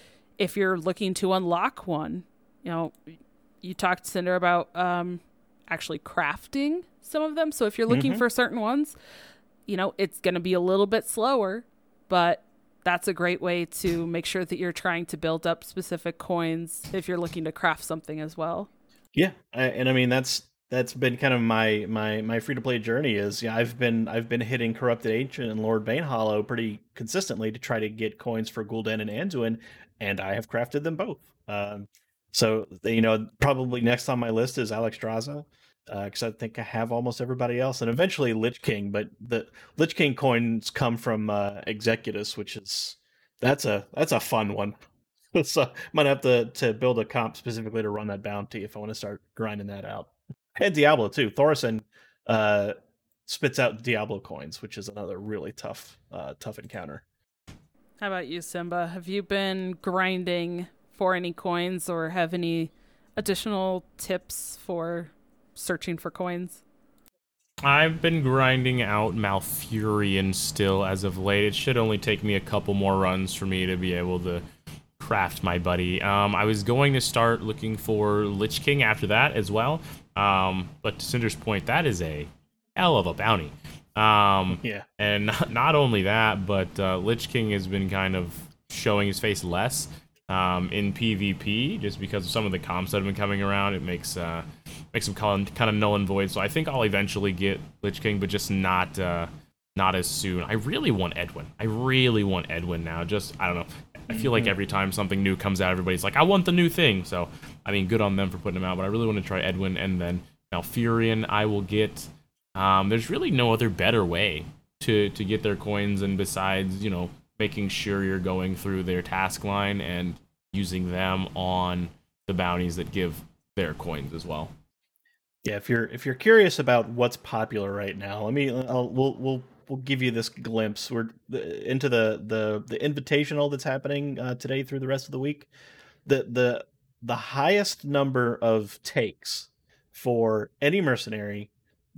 if you're looking to unlock one. You know, you talked, Cinder, about um, actually crafting some of them. So if you're looking mm-hmm. for certain ones, you know, it's going to be a little bit slower, but that's a great way to make sure that you're trying to build up specific coins if you're looking to craft something as well. Yeah, I, and I mean that's that's been kind of my my my free to play journey. Is yeah, I've been I've been hitting Corrupted Ancient and Lord Banehollow pretty consistently to try to get coins for Gul'dan and Anduin, and I have crafted them both. Um, so you know, probably next on my list is Alexstrasza, because uh, I think I have almost everybody else, and eventually Lich King. But the Lich King coins come from uh, Executus, which is that's a that's a fun one. So might have to to build a comp specifically to run that bounty if I want to start grinding that out. And Diablo too. Thaurissan, uh, spits out Diablo coins, which is another really tough uh, tough encounter. How about you, Simba? Have you been grinding for any coins or have any additional tips for searching for coins? I've been grinding out Malfurion still as of late. It should only take me a couple more runs for me to be able to craft my buddy. Um, I was going to start looking for Lich King after that as well. Um, but to Cinder's point, that is a hell of a bounty. Um, yeah. And not, not only that, but uh, Lich King has been kind of showing his face less um, in PvP just because of some of the comps that have been coming around. It makes uh, makes him kind of null and void. So I think I'll eventually get Lich King, but just not uh, not as soon. I really want Edwin. I really want Edwin now. Just, I don't know. I feel like every time something new comes out, everybody's like, I want the new thing. So, I mean, good on them for putting him out, but I really want to try Edwin, and then Malfurion I will get. Um, there's really no other better way to, to get their coins, and besides, you know, making sure you're going through their task line and using them on the bounties that give their coins as well. Yeah, if you're if you're curious about what's popular right now, let me I'll, we'll we'll we'll give you this glimpse. We're into the the the invitational that's happening uh, today through the rest of the week. The the the highest number of takes for any mercenary,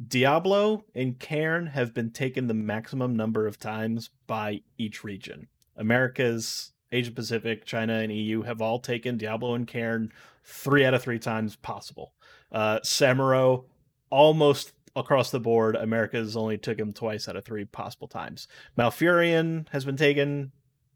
Diablo and Cairn have been taken the maximum number of times by each region. Americas, Asia Pacific, China, and E U have all taken Diablo and Cairn three out of three times possible. Uh, Samuro, almost across the board, Americas only took him twice out of three possible times. Malfurion has been taken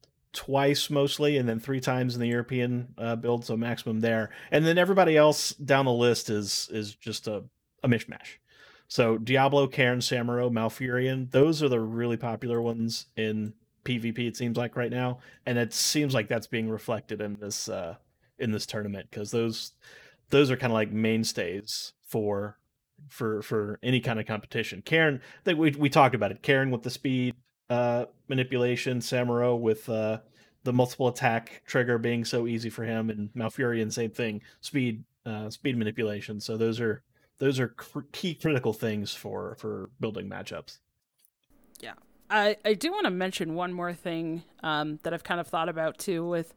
twice mostly, and then three times in the European uh, build, so maximum there. And then everybody else down the list is is just a, a mishmash. So Diablo, Cairn, Samuro, Malfurion, those are the really popular ones in PvP, it seems like right now, and it seems like that's being reflected in this uh, in this tournament, because those those are kind of like mainstays for for for any kind of competition. Cairn, I think we we talked about it. Cairn with the speed uh, manipulation, Samuro with uh, the multiple attack trigger being so easy for him, and Malfurion, same thing, speed uh, speed manipulation. So those are those are cr- key critical things for for building matchups. Yeah. I, I do want to mention one more thing um, that I've kind of thought about too with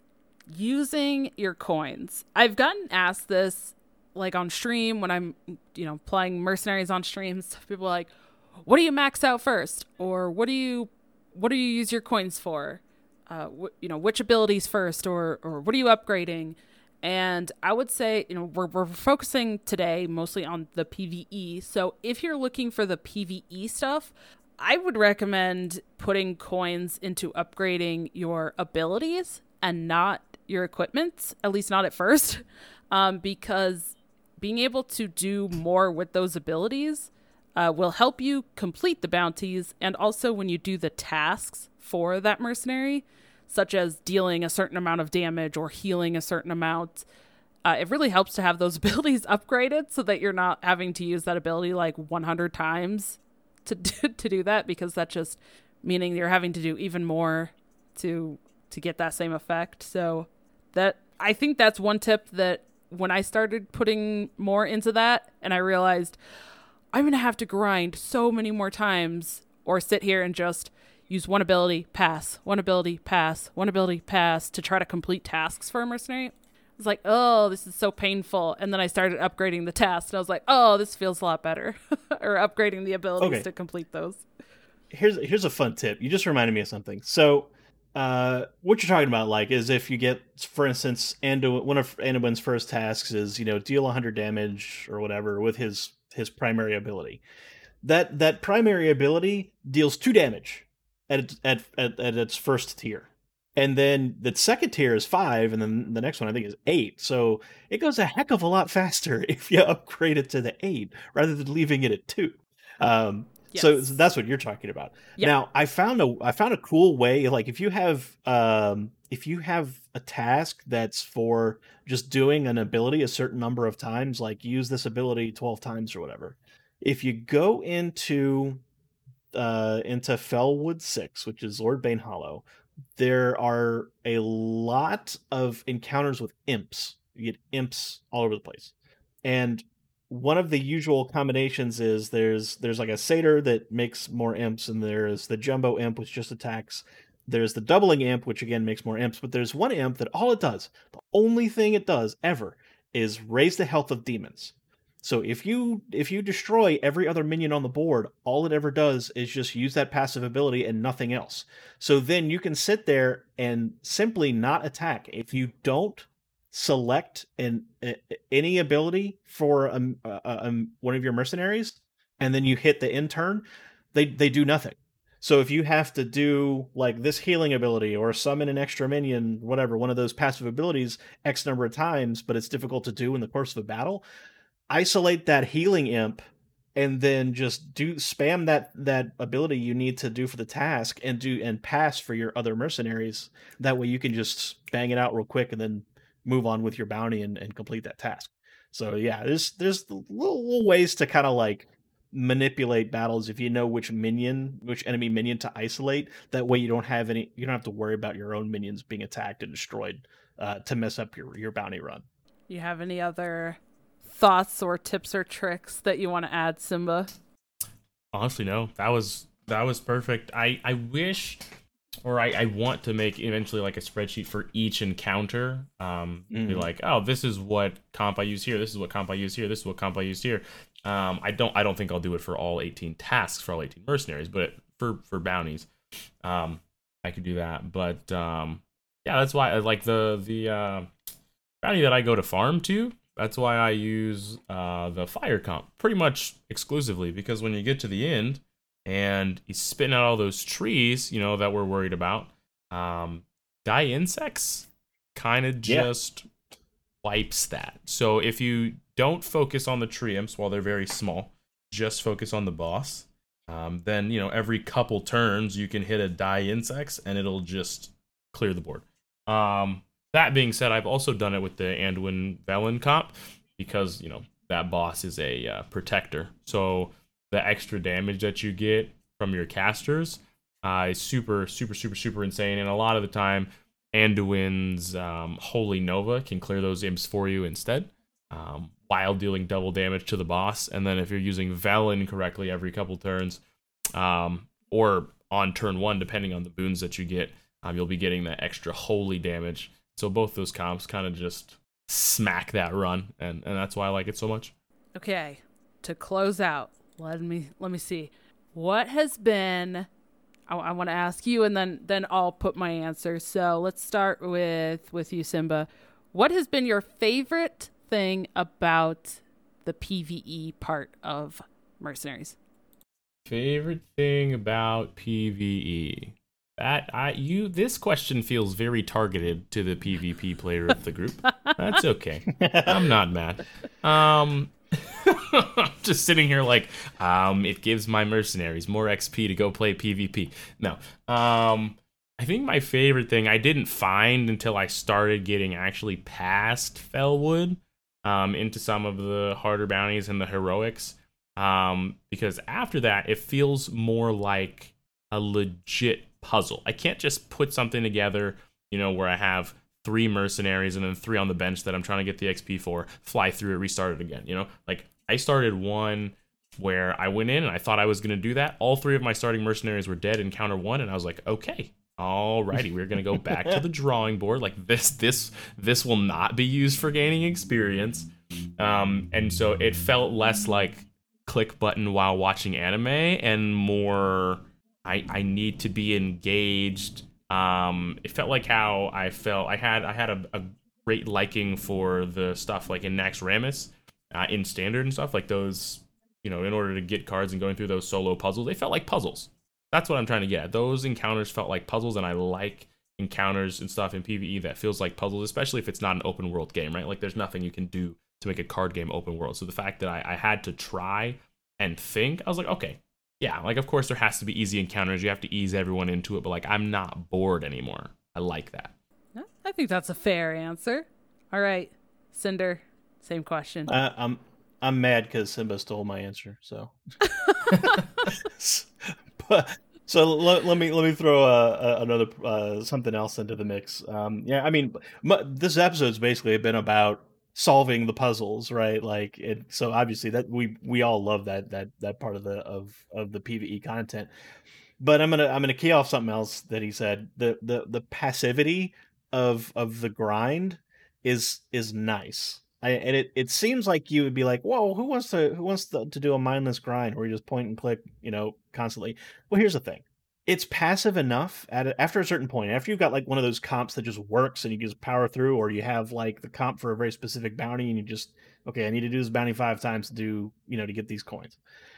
using your coins. I've gotten asked this like on stream when I'm, you know, playing mercenaries on streams. People are like, what do you max out first? Or what do you, what do you use your coins for? Uh, wh- you know, which abilities first, or, or what are you upgrading? And I would say, you know, we're, we're focusing today mostly on the PvE. So if you're looking for the PvE stuff, I would recommend putting coins into upgrading your abilities and not your equipment, at least not at first, um, because being able to do more with those abilities uh, will help you complete the bounties. And also when you do the tasks for that mercenary, such as dealing a certain amount of damage or healing a certain amount, uh, it really helps to have those abilities upgraded so that you're not having to use that ability like one hundred times to do, to do that, because that's just meaning you're having to do even more to to get that same effect. So that, I think that's one tip that when I started putting more into that and I realized I'm going to have to grind so many more times or sit here and just use one ability, pass, one ability, pass, one ability, pass to try to complete tasks for a mercenary. I was like, oh, this is so painful. And then I started upgrading the tasks and I was like, oh, this feels a lot better. Or upgrading the abilities Okay. to complete those. Here's here's a fun tip. You just reminded me of something. So uh, what you're talking about, like, is if you get, for instance, Andu- one of Anduin's first tasks is, you know, deal one hundred damage or whatever with his his primary ability. That that primary ability deals two damage at at at, at its first tier. And then the second tier is five, and then the next one I think is eight. So it goes a heck of a lot faster if you upgrade it to the eight rather than leaving it at two. Um, Yes. so, so that's what you're talking about. Yeah. Now, I found a I found a cool way. Like if you have um, if you have a task that's for just doing an ability a certain number of times, like use this ability twelve times or whatever. If you go into uh, into Felwood Six, which is Lord Bane Hollow, there are a lot of encounters with imps. You get imps all over the place. And one of the usual combinations is there's there's like a satyr that makes more imps, and there's the jumbo imp which just attacks. There's the doubling imp, which again makes more imps, but there's one imp that all it does, the only thing it does ever, is raise the health of demons. So if you if you destroy every other minion on the board, all it ever does is just use that passive ability and nothing else. So then you can sit there and simply not attack. If you don't select an uh, any ability for um, uh, um, one of your mercenaries, and then you hit the end turn, they they do nothing. So if you have to do like this healing ability or summon an extra minion, whatever, one of those passive abilities X number of times, but it's difficult to do in the course of a battle, isolate that healing imp and then just do spam that that ability you need to do for the task and do and pass for your other mercenaries. That way you can just bang it out real quick and then move on with your bounty and, and complete that task. So yeah, there's there's little, little ways to kind of like manipulate battles if you know which minion, which enemy minion to isolate. That way you don't have any, you don't have to worry about your own minions being attacked and destroyed uh, to mess up your your bounty run. You have any other thoughts or tips or tricks that you want to add, Simba? Honestly, no. That was that was perfect. I I wish, or I, I want to make eventually like a spreadsheet for each encounter. Um, mm. Be like, oh, this is what comp I use here. This is what comp I use here. This is what comp I use here. Um, I don't I don't think I'll do it for all eighteen tasks for all eighteen mercenaries, but for for bounties, um, I could do that. But um, yeah, that's why I like the the uh, bounty that I go to farm to. That's why I use uh, the fire comp pretty much exclusively, because when you get to the end and he's spitting out all those trees, you know, that we're worried about, um, die insects kind of just yeah. wipes that. So if you don't focus on the tree imps while they're very small, just focus on the boss, um, then, you know, every couple turns you can hit a die insects and it'll just clear the board. Um, that being said, I've also done it with the Anduin Velen comp because, you know, that boss is a uh, protector. So the extra damage that you get from your casters uh, is super, super, super, super insane. And a lot of the time, Anduin's um, Holy Nova can clear those imps for you instead, um, while dealing double damage to the boss. And then if you're using Velen correctly every couple turns, um, or on turn one, depending on the boons that you get, um, you'll be getting that extra holy damage. So both those comps kind of just smack that run, and, and that's why I like it so much. Okay, to close out, let me let me see. What has been, I, I want to ask you, and then, then I'll put my answer. So let's start with, with you, Simba. What has been your favorite thing about the PvE part of Mercenaries? Favorite thing about PvE? That I you this question feels very targeted to the PvP player of the group. That's okay. I'm not mad. Um just sitting here like um it gives my mercenaries more X P to go play PvP. No. Um I think my favorite thing I didn't find until I started getting actually past Felwood um into some of the harder bounties and the heroics. Um because after that it feels more like a legit puzzle. I can't just put something together, you know, where I have three mercenaries and then three on the bench that I'm trying to get the X P for, fly through it, restart it again, you know? Like, I started one where I went in and I thought I was going to do that. All three of my starting mercenaries were dead in counter one, and I was like, okay, alrighty, we're going to go back to the drawing board. Like, this, this, this will not be used for gaining experience. Um, and so it felt less like click button while watching anime and more... I, I need to be engaged. Um, it felt like how I felt. I had I had a, a great liking for the stuff like in Naxxramas, uh, in Standard and stuff like those. You know, in order to get cards and going through those solo puzzles, they felt like puzzles. That's what I'm trying to get at. Those encounters felt like puzzles, and I like encounters and stuff in PvE that feels like puzzles, especially if it's not an open world game, right? Like there's nothing you can do to make a card game open world. So the fact that I, I had to try and think, I was like, okay. Yeah, like, of course, there has to be easy encounters. You have to ease everyone into it, but, like, I'm not bored anymore. I like that. I think that's a fair answer. All right, Cinder, same question. Uh, I'm I'm mad because Simba stole my answer, so. but, so let, let me let me throw uh, another uh, something else into the mix. Um, yeah, I mean, m- this episode's basically been about solving the puzzles, right? Like it, so obviously that we we all love that that that part of the of of the PvE content. But I'm gonna I'm gonna key off something else that he said. The the the passivity of of the grind is is nice. I, and it, it seems like you would be like, whoa, who wants to who wants to, to do a mindless grind where you just point and click, you know, constantly? Well, here's the thing. It's passive enough at a, after a certain point. After you've got like one of those comps that just works and you just power through, or you have like the comp for a very specific bounty and you just, okay, I need to do this bounty five times to do, you know, to get these coins.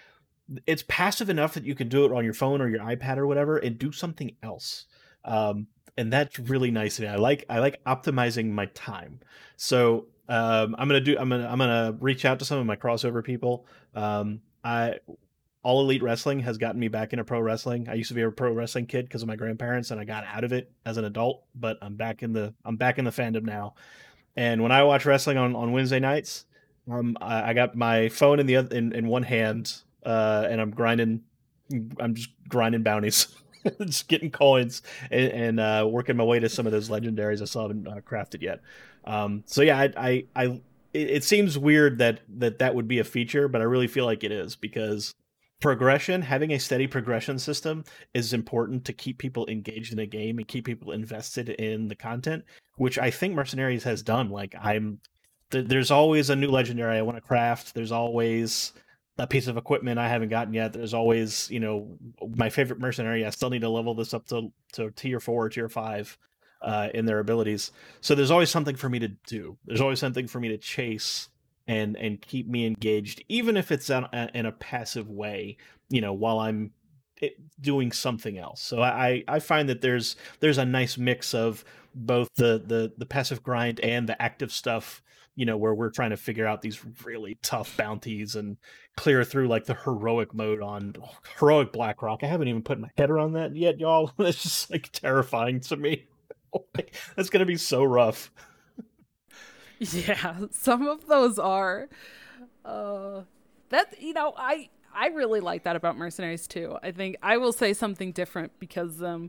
It's passive enough that you can do it on your phone or your iPad or whatever and do something else. Um, and that's really nice to me. I like I like optimizing my time. So um, I'm gonna do I'm gonna I'm gonna reach out to some of my crossover people. Um, I All Elite Wrestling has gotten me back into pro wrestling. I used to be a pro wrestling kid because of my grandparents, and I got out of it as an adult. But I'm back in the I'm back in the fandom now. And when I watch wrestling on, on Wednesday nights, um, I, I got my phone in the other, in, in one hand, uh, and I'm grinding. I'm just grinding bounties, just getting coins, and, and uh, working my way to some of those legendaries I still haven't uh, crafted yet. Um, so yeah, I, I, I it, it seems weird that, that that would be a feature, but I really feel like it is because progression, having a steady progression system is important to keep people engaged in a game and keep people invested in the content, which I think Mercenaries has done. Like I'm th- there's always a new legendary I want to craft. There's always a piece of equipment I haven't gotten yet. There's always, you know, my favorite mercenary. I still need to level this up to, to tier four, tier five uh, in their abilities. So there's always something for me to do. There's always something for me to chase and and keep me engaged, even if it's on, in a passive way, you know, while I'm doing something else. So I I find that there's there's a nice mix of both the the the passive grind and the active stuff, you know, where we're trying to figure out these really tough bounties and clear through like the heroic mode on oh, heroic Blackrock. I haven't even put my head around that yet, y'all. It's just like terrifying to me. That's gonna be so rough. Yeah, some of those are. Uh, that you know, I I really like that about Mercenaries too. I think I will say something different because um,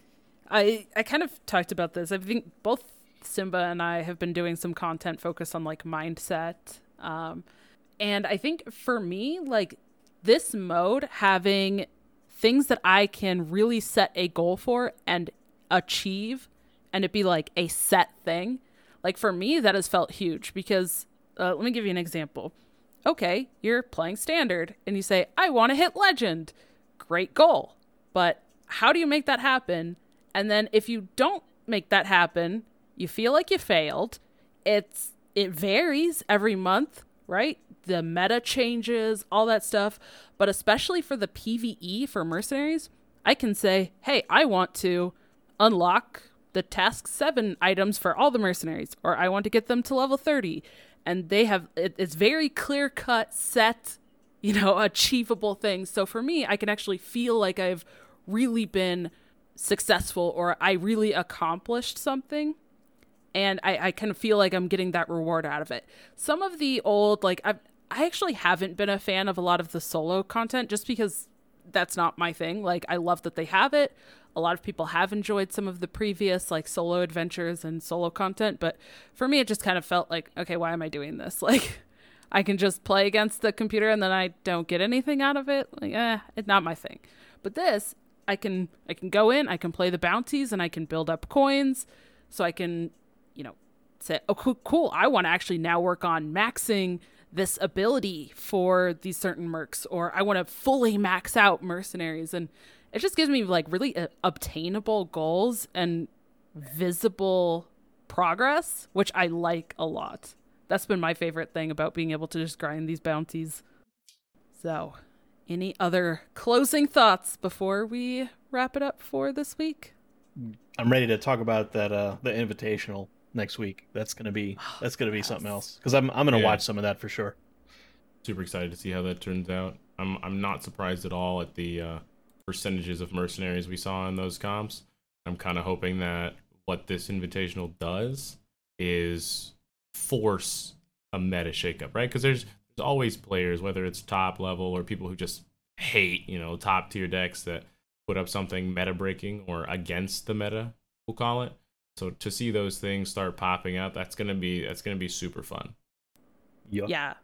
I I kind of talked about this. I think both Simba and I have been doing some content focused on like mindset, um, and I think for me, like this mode having things that I can really set a goal for and achieve, and it be like a set thing. Like for me, that has felt huge because uh, let me give you an example. Okay, you're playing standard and you say, I want to hit legend. Great goal. But how do you make that happen? And then if you don't make that happen, you feel like you failed. It's it varies every month, right? The meta changes, all that stuff. But especially for the PvE for Mercenaries, I can say, hey, I want to unlock the task seven items for all the mercenaries, or I want to get them to level thirty. And they have, it, it's very clear cut, set, you know, achievable things. So for me, I can actually feel like I've really been successful or I really accomplished something. And I, I kind of feel like I'm getting that reward out of it. Some of the old, like, I've, I actually haven't been a fan of a lot of the solo content just because that's not my thing. Like, I love that they have it. A lot of people have enjoyed some of the previous like solo adventures and solo content, but for me, it just kind of felt like, okay, why am I doing this? Like, I can just play against the computer and then I don't get anything out of it. Like, eh, it's not my thing. But this, I can, I can go in, I can play the bounties and I can build up coins. So I can, you know, say, oh, cool, cool. I want to actually now work on maxing this ability for these certain mercs, or I want to fully max out mercenaries. And it just gives me like really uh, obtainable goals and visible progress, which I like a lot. That's been my favorite thing about being able to just grind these bounties. So, any other closing thoughts before we wrap it up for this week? I'm ready to talk about that uh the invitational next week. That's gonna be that's gonna be yes. something else because I'm I'm gonna yeah. watch some of that for sure. Super excited to see how that turns out. I'm I'm not surprised at all at the uh, percentages of mercenaries we saw in those comps. I'm kind of hoping that what this invitational does is force a meta shakeup, right? Because there's there's always players, whether it's top level or people who just hate, you know, top tier decks that put up something meta breaking or against the meta, we'll call it. So to see those things start popping up, that's gonna be that's gonna be super fun. Yep. Yeah.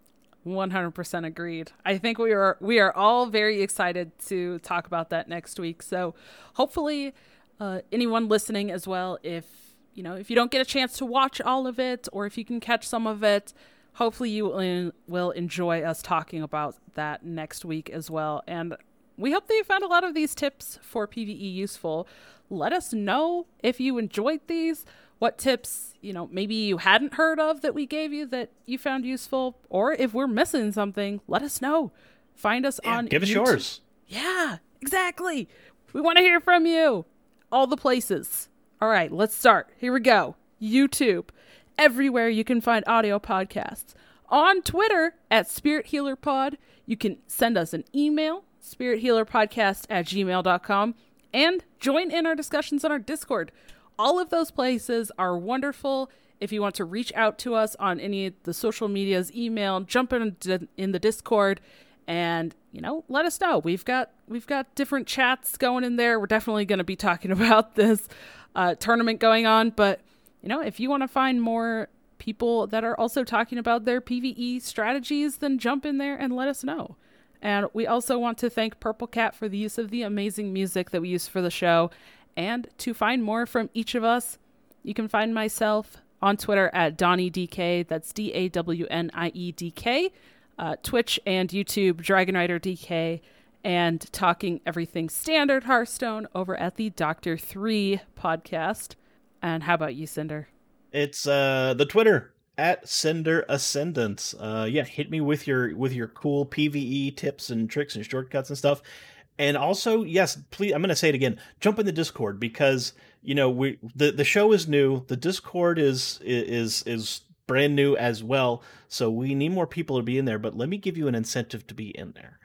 one hundred percent agreed. I think we are we are all very excited to talk about that next week. So hopefully uh, anyone listening as well, if you know, if you don't get a chance to watch all of it, or if you can catch some of it, hopefully you will, will enjoy us talking about that next week as well. And we hope that you found a lot of these tips for PvE useful. Let us know if you enjoyed these, what tips, you know, maybe you hadn't heard of that we gave you that you found useful, or if we're missing something, let us know. Find us Yeah, on give us YouTube. yours. Yeah, exactly. We want to hear from you. All the places. All right, let's start. Here we go. YouTube. Everywhere you can find audio podcasts. On Twitter at Spirit Healer Pod. You can send us an email, spirit healer podcast at gmail dot com, and join in our discussions on our Discord. All of those places are wonderful. If you want to reach out to us on any of the social medias, email, jump in, in the Discord, and, you know, let us know. We've got we've got different chats going in there. We're definitely going to be talking about this uh, tournament going on. But, you know, if you want to find more people that are also talking about their PvE strategies, then jump in there and let us know. And we also want to thank Purple Cat for the use of the amazing music that we use for the show. And to find more from each of us, you can find myself on Twitter at DawnieDK. That's D A W N I E D K. Uh, Twitch and YouTube, Dragon Rider D K. And talking everything standard Hearthstone over at the Doctor three podcast. And how about you, Cinder? It's uh the Twitter at Cinder Ascendance. Uh yeah, hit me with your with your cool PvE tips and tricks and shortcuts and stuff. And also, yes, please, I'm going to say it again, jump in the Discord, because, you know, we the, the show is new. The Discord is is is brand new as well. So we need more people to be in there, but let me give you an incentive to be in there.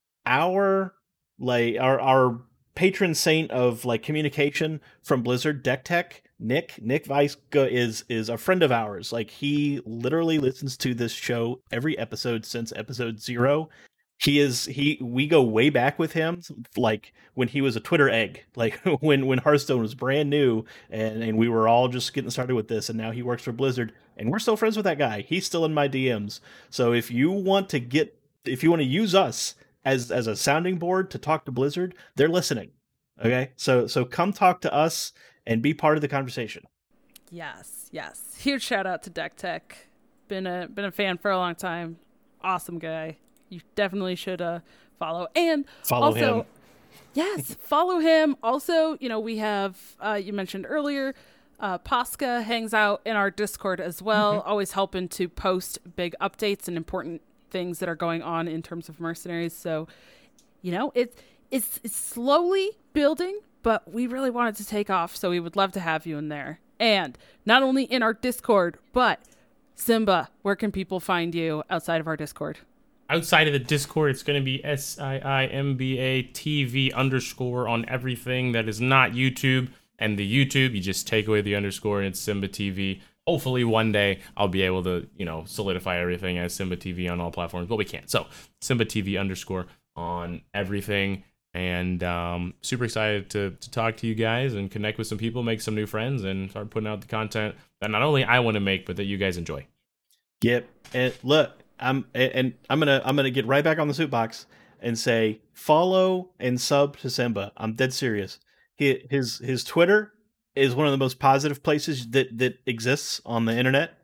Our like our our patron saint of like communication from Blizzard, Deck Tech, Nick, Nick Weiss is is a friend of ours. Like, he literally listens to this show every episode since episode zero. He is he we go way back with him, like when he was a Twitter egg, like when when Hearthstone was brand new, and and we were all just getting started with this, and now he works for Blizzard, and we're still friends with that guy. He's still in my D Ms. So if you want to get if you want to use us as as a sounding board to talk to Blizzard, they're listening. Okay? So so come talk to us and be part of the conversation. Yes, yes. Huge shout out to Deck Tech. Been a been a fan for a long time. Awesome guy. You definitely should uh, follow. And Follow also, him. Yes, follow him. Also, you know, we have, uh, you mentioned earlier, uh, Posca hangs out in our Discord as well, mm-hmm. always helping to post big updates and important things that are going on in terms of Mercenaries. So, you know, it, it's, it's slowly building, but we really want it to take off. So we would love to have you in there. And not only in our Discord, but Simba, where can people find you outside of our Discord? Outside of the Discord, it's going to be S I I M B A T V underscore on everything that is not YouTube. And the YouTube, you just take away the underscore and it's Simba T V. Hopefully one day I'll be able to, you know, solidify everything as Simba T V on all platforms, but we can't. So Simba T V underscore on everything. And um, super excited to, to talk to you guys and connect with some people, make some new friends, and start putting out the content that not only I want to make, but that you guys enjoy. Yep. And look, I'm and I'm gonna I'm gonna get right back on the soapbox and say follow and sub to Simba. I'm dead serious. He, his his Twitter is one of the most positive places that, that exists on the internet.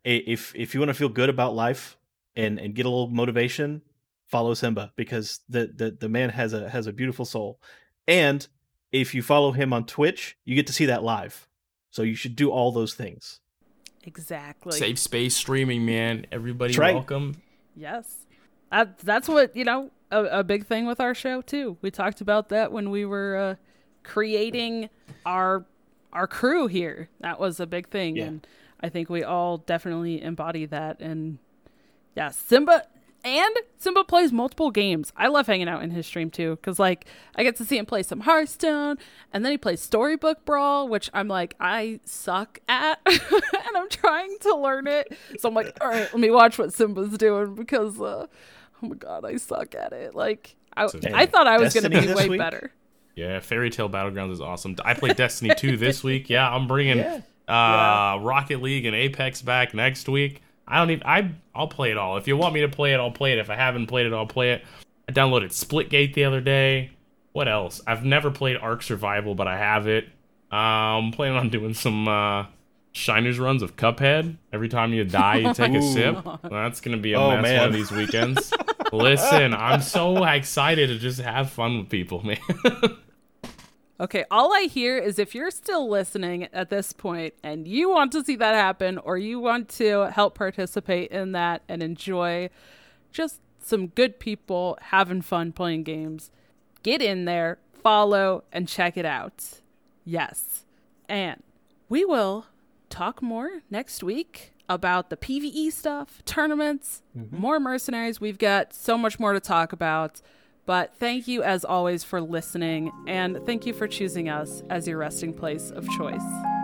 If if you want to feel good about life and, and get a little motivation, follow Simba, because the, the, the man has a has a beautiful soul. And if you follow him on Twitch, you get to see that live. So you should do all those things. Exactly. Safe space streaming, man. Everybody right. welcome. Yes. Uh, that's what, you know, a, a big thing with our show, too. We talked about that when we were uh, creating our our crew here. That was a big thing. Yeah. And I think we all definitely embody that. And yeah, Simba... And Simba plays multiple games. I love hanging out in his stream, too, because, like, I get to see him play some Hearthstone, and then he plays Storybook Brawl, which I'm like, I suck at, and I'm trying to learn it. So I'm like, all right, let me watch what Simba's doing, because, uh, oh, my God, I suck at it. Like, I, So, I thought I was going to Destiny be this way week? better. Yeah, Fairy Tale Battlegrounds is awesome. I played Destiny two this week. Yeah, I'm bringing Yeah. uh, Rocket League and Apex back next week. I don't even. I I'll play it all. If you want me to play it, I'll play it. If I haven't played it, I'll play it. I downloaded Splitgate the other day. What else? I've never played Ark Survival, but I have it. Um, planning on doing some uh, Shiners runs of Cuphead. Every time you die, you take a Ooh. sip. That's gonna be a Oh, mess man. one of these weekends. Listen, I'm so excited to just have fun with people, man. Okay, all I hear is if you're still listening at this point and you want to see that happen or you want to help participate in that and enjoy just some good people having fun playing games, get in there, follow, and check it out. Yes. And we will talk more next week about the PvE stuff, tournaments, Mhm. more mercenaries. We've got so much more to talk about. But thank you, as always, for listening, and thank you for choosing us as your resting place of choice.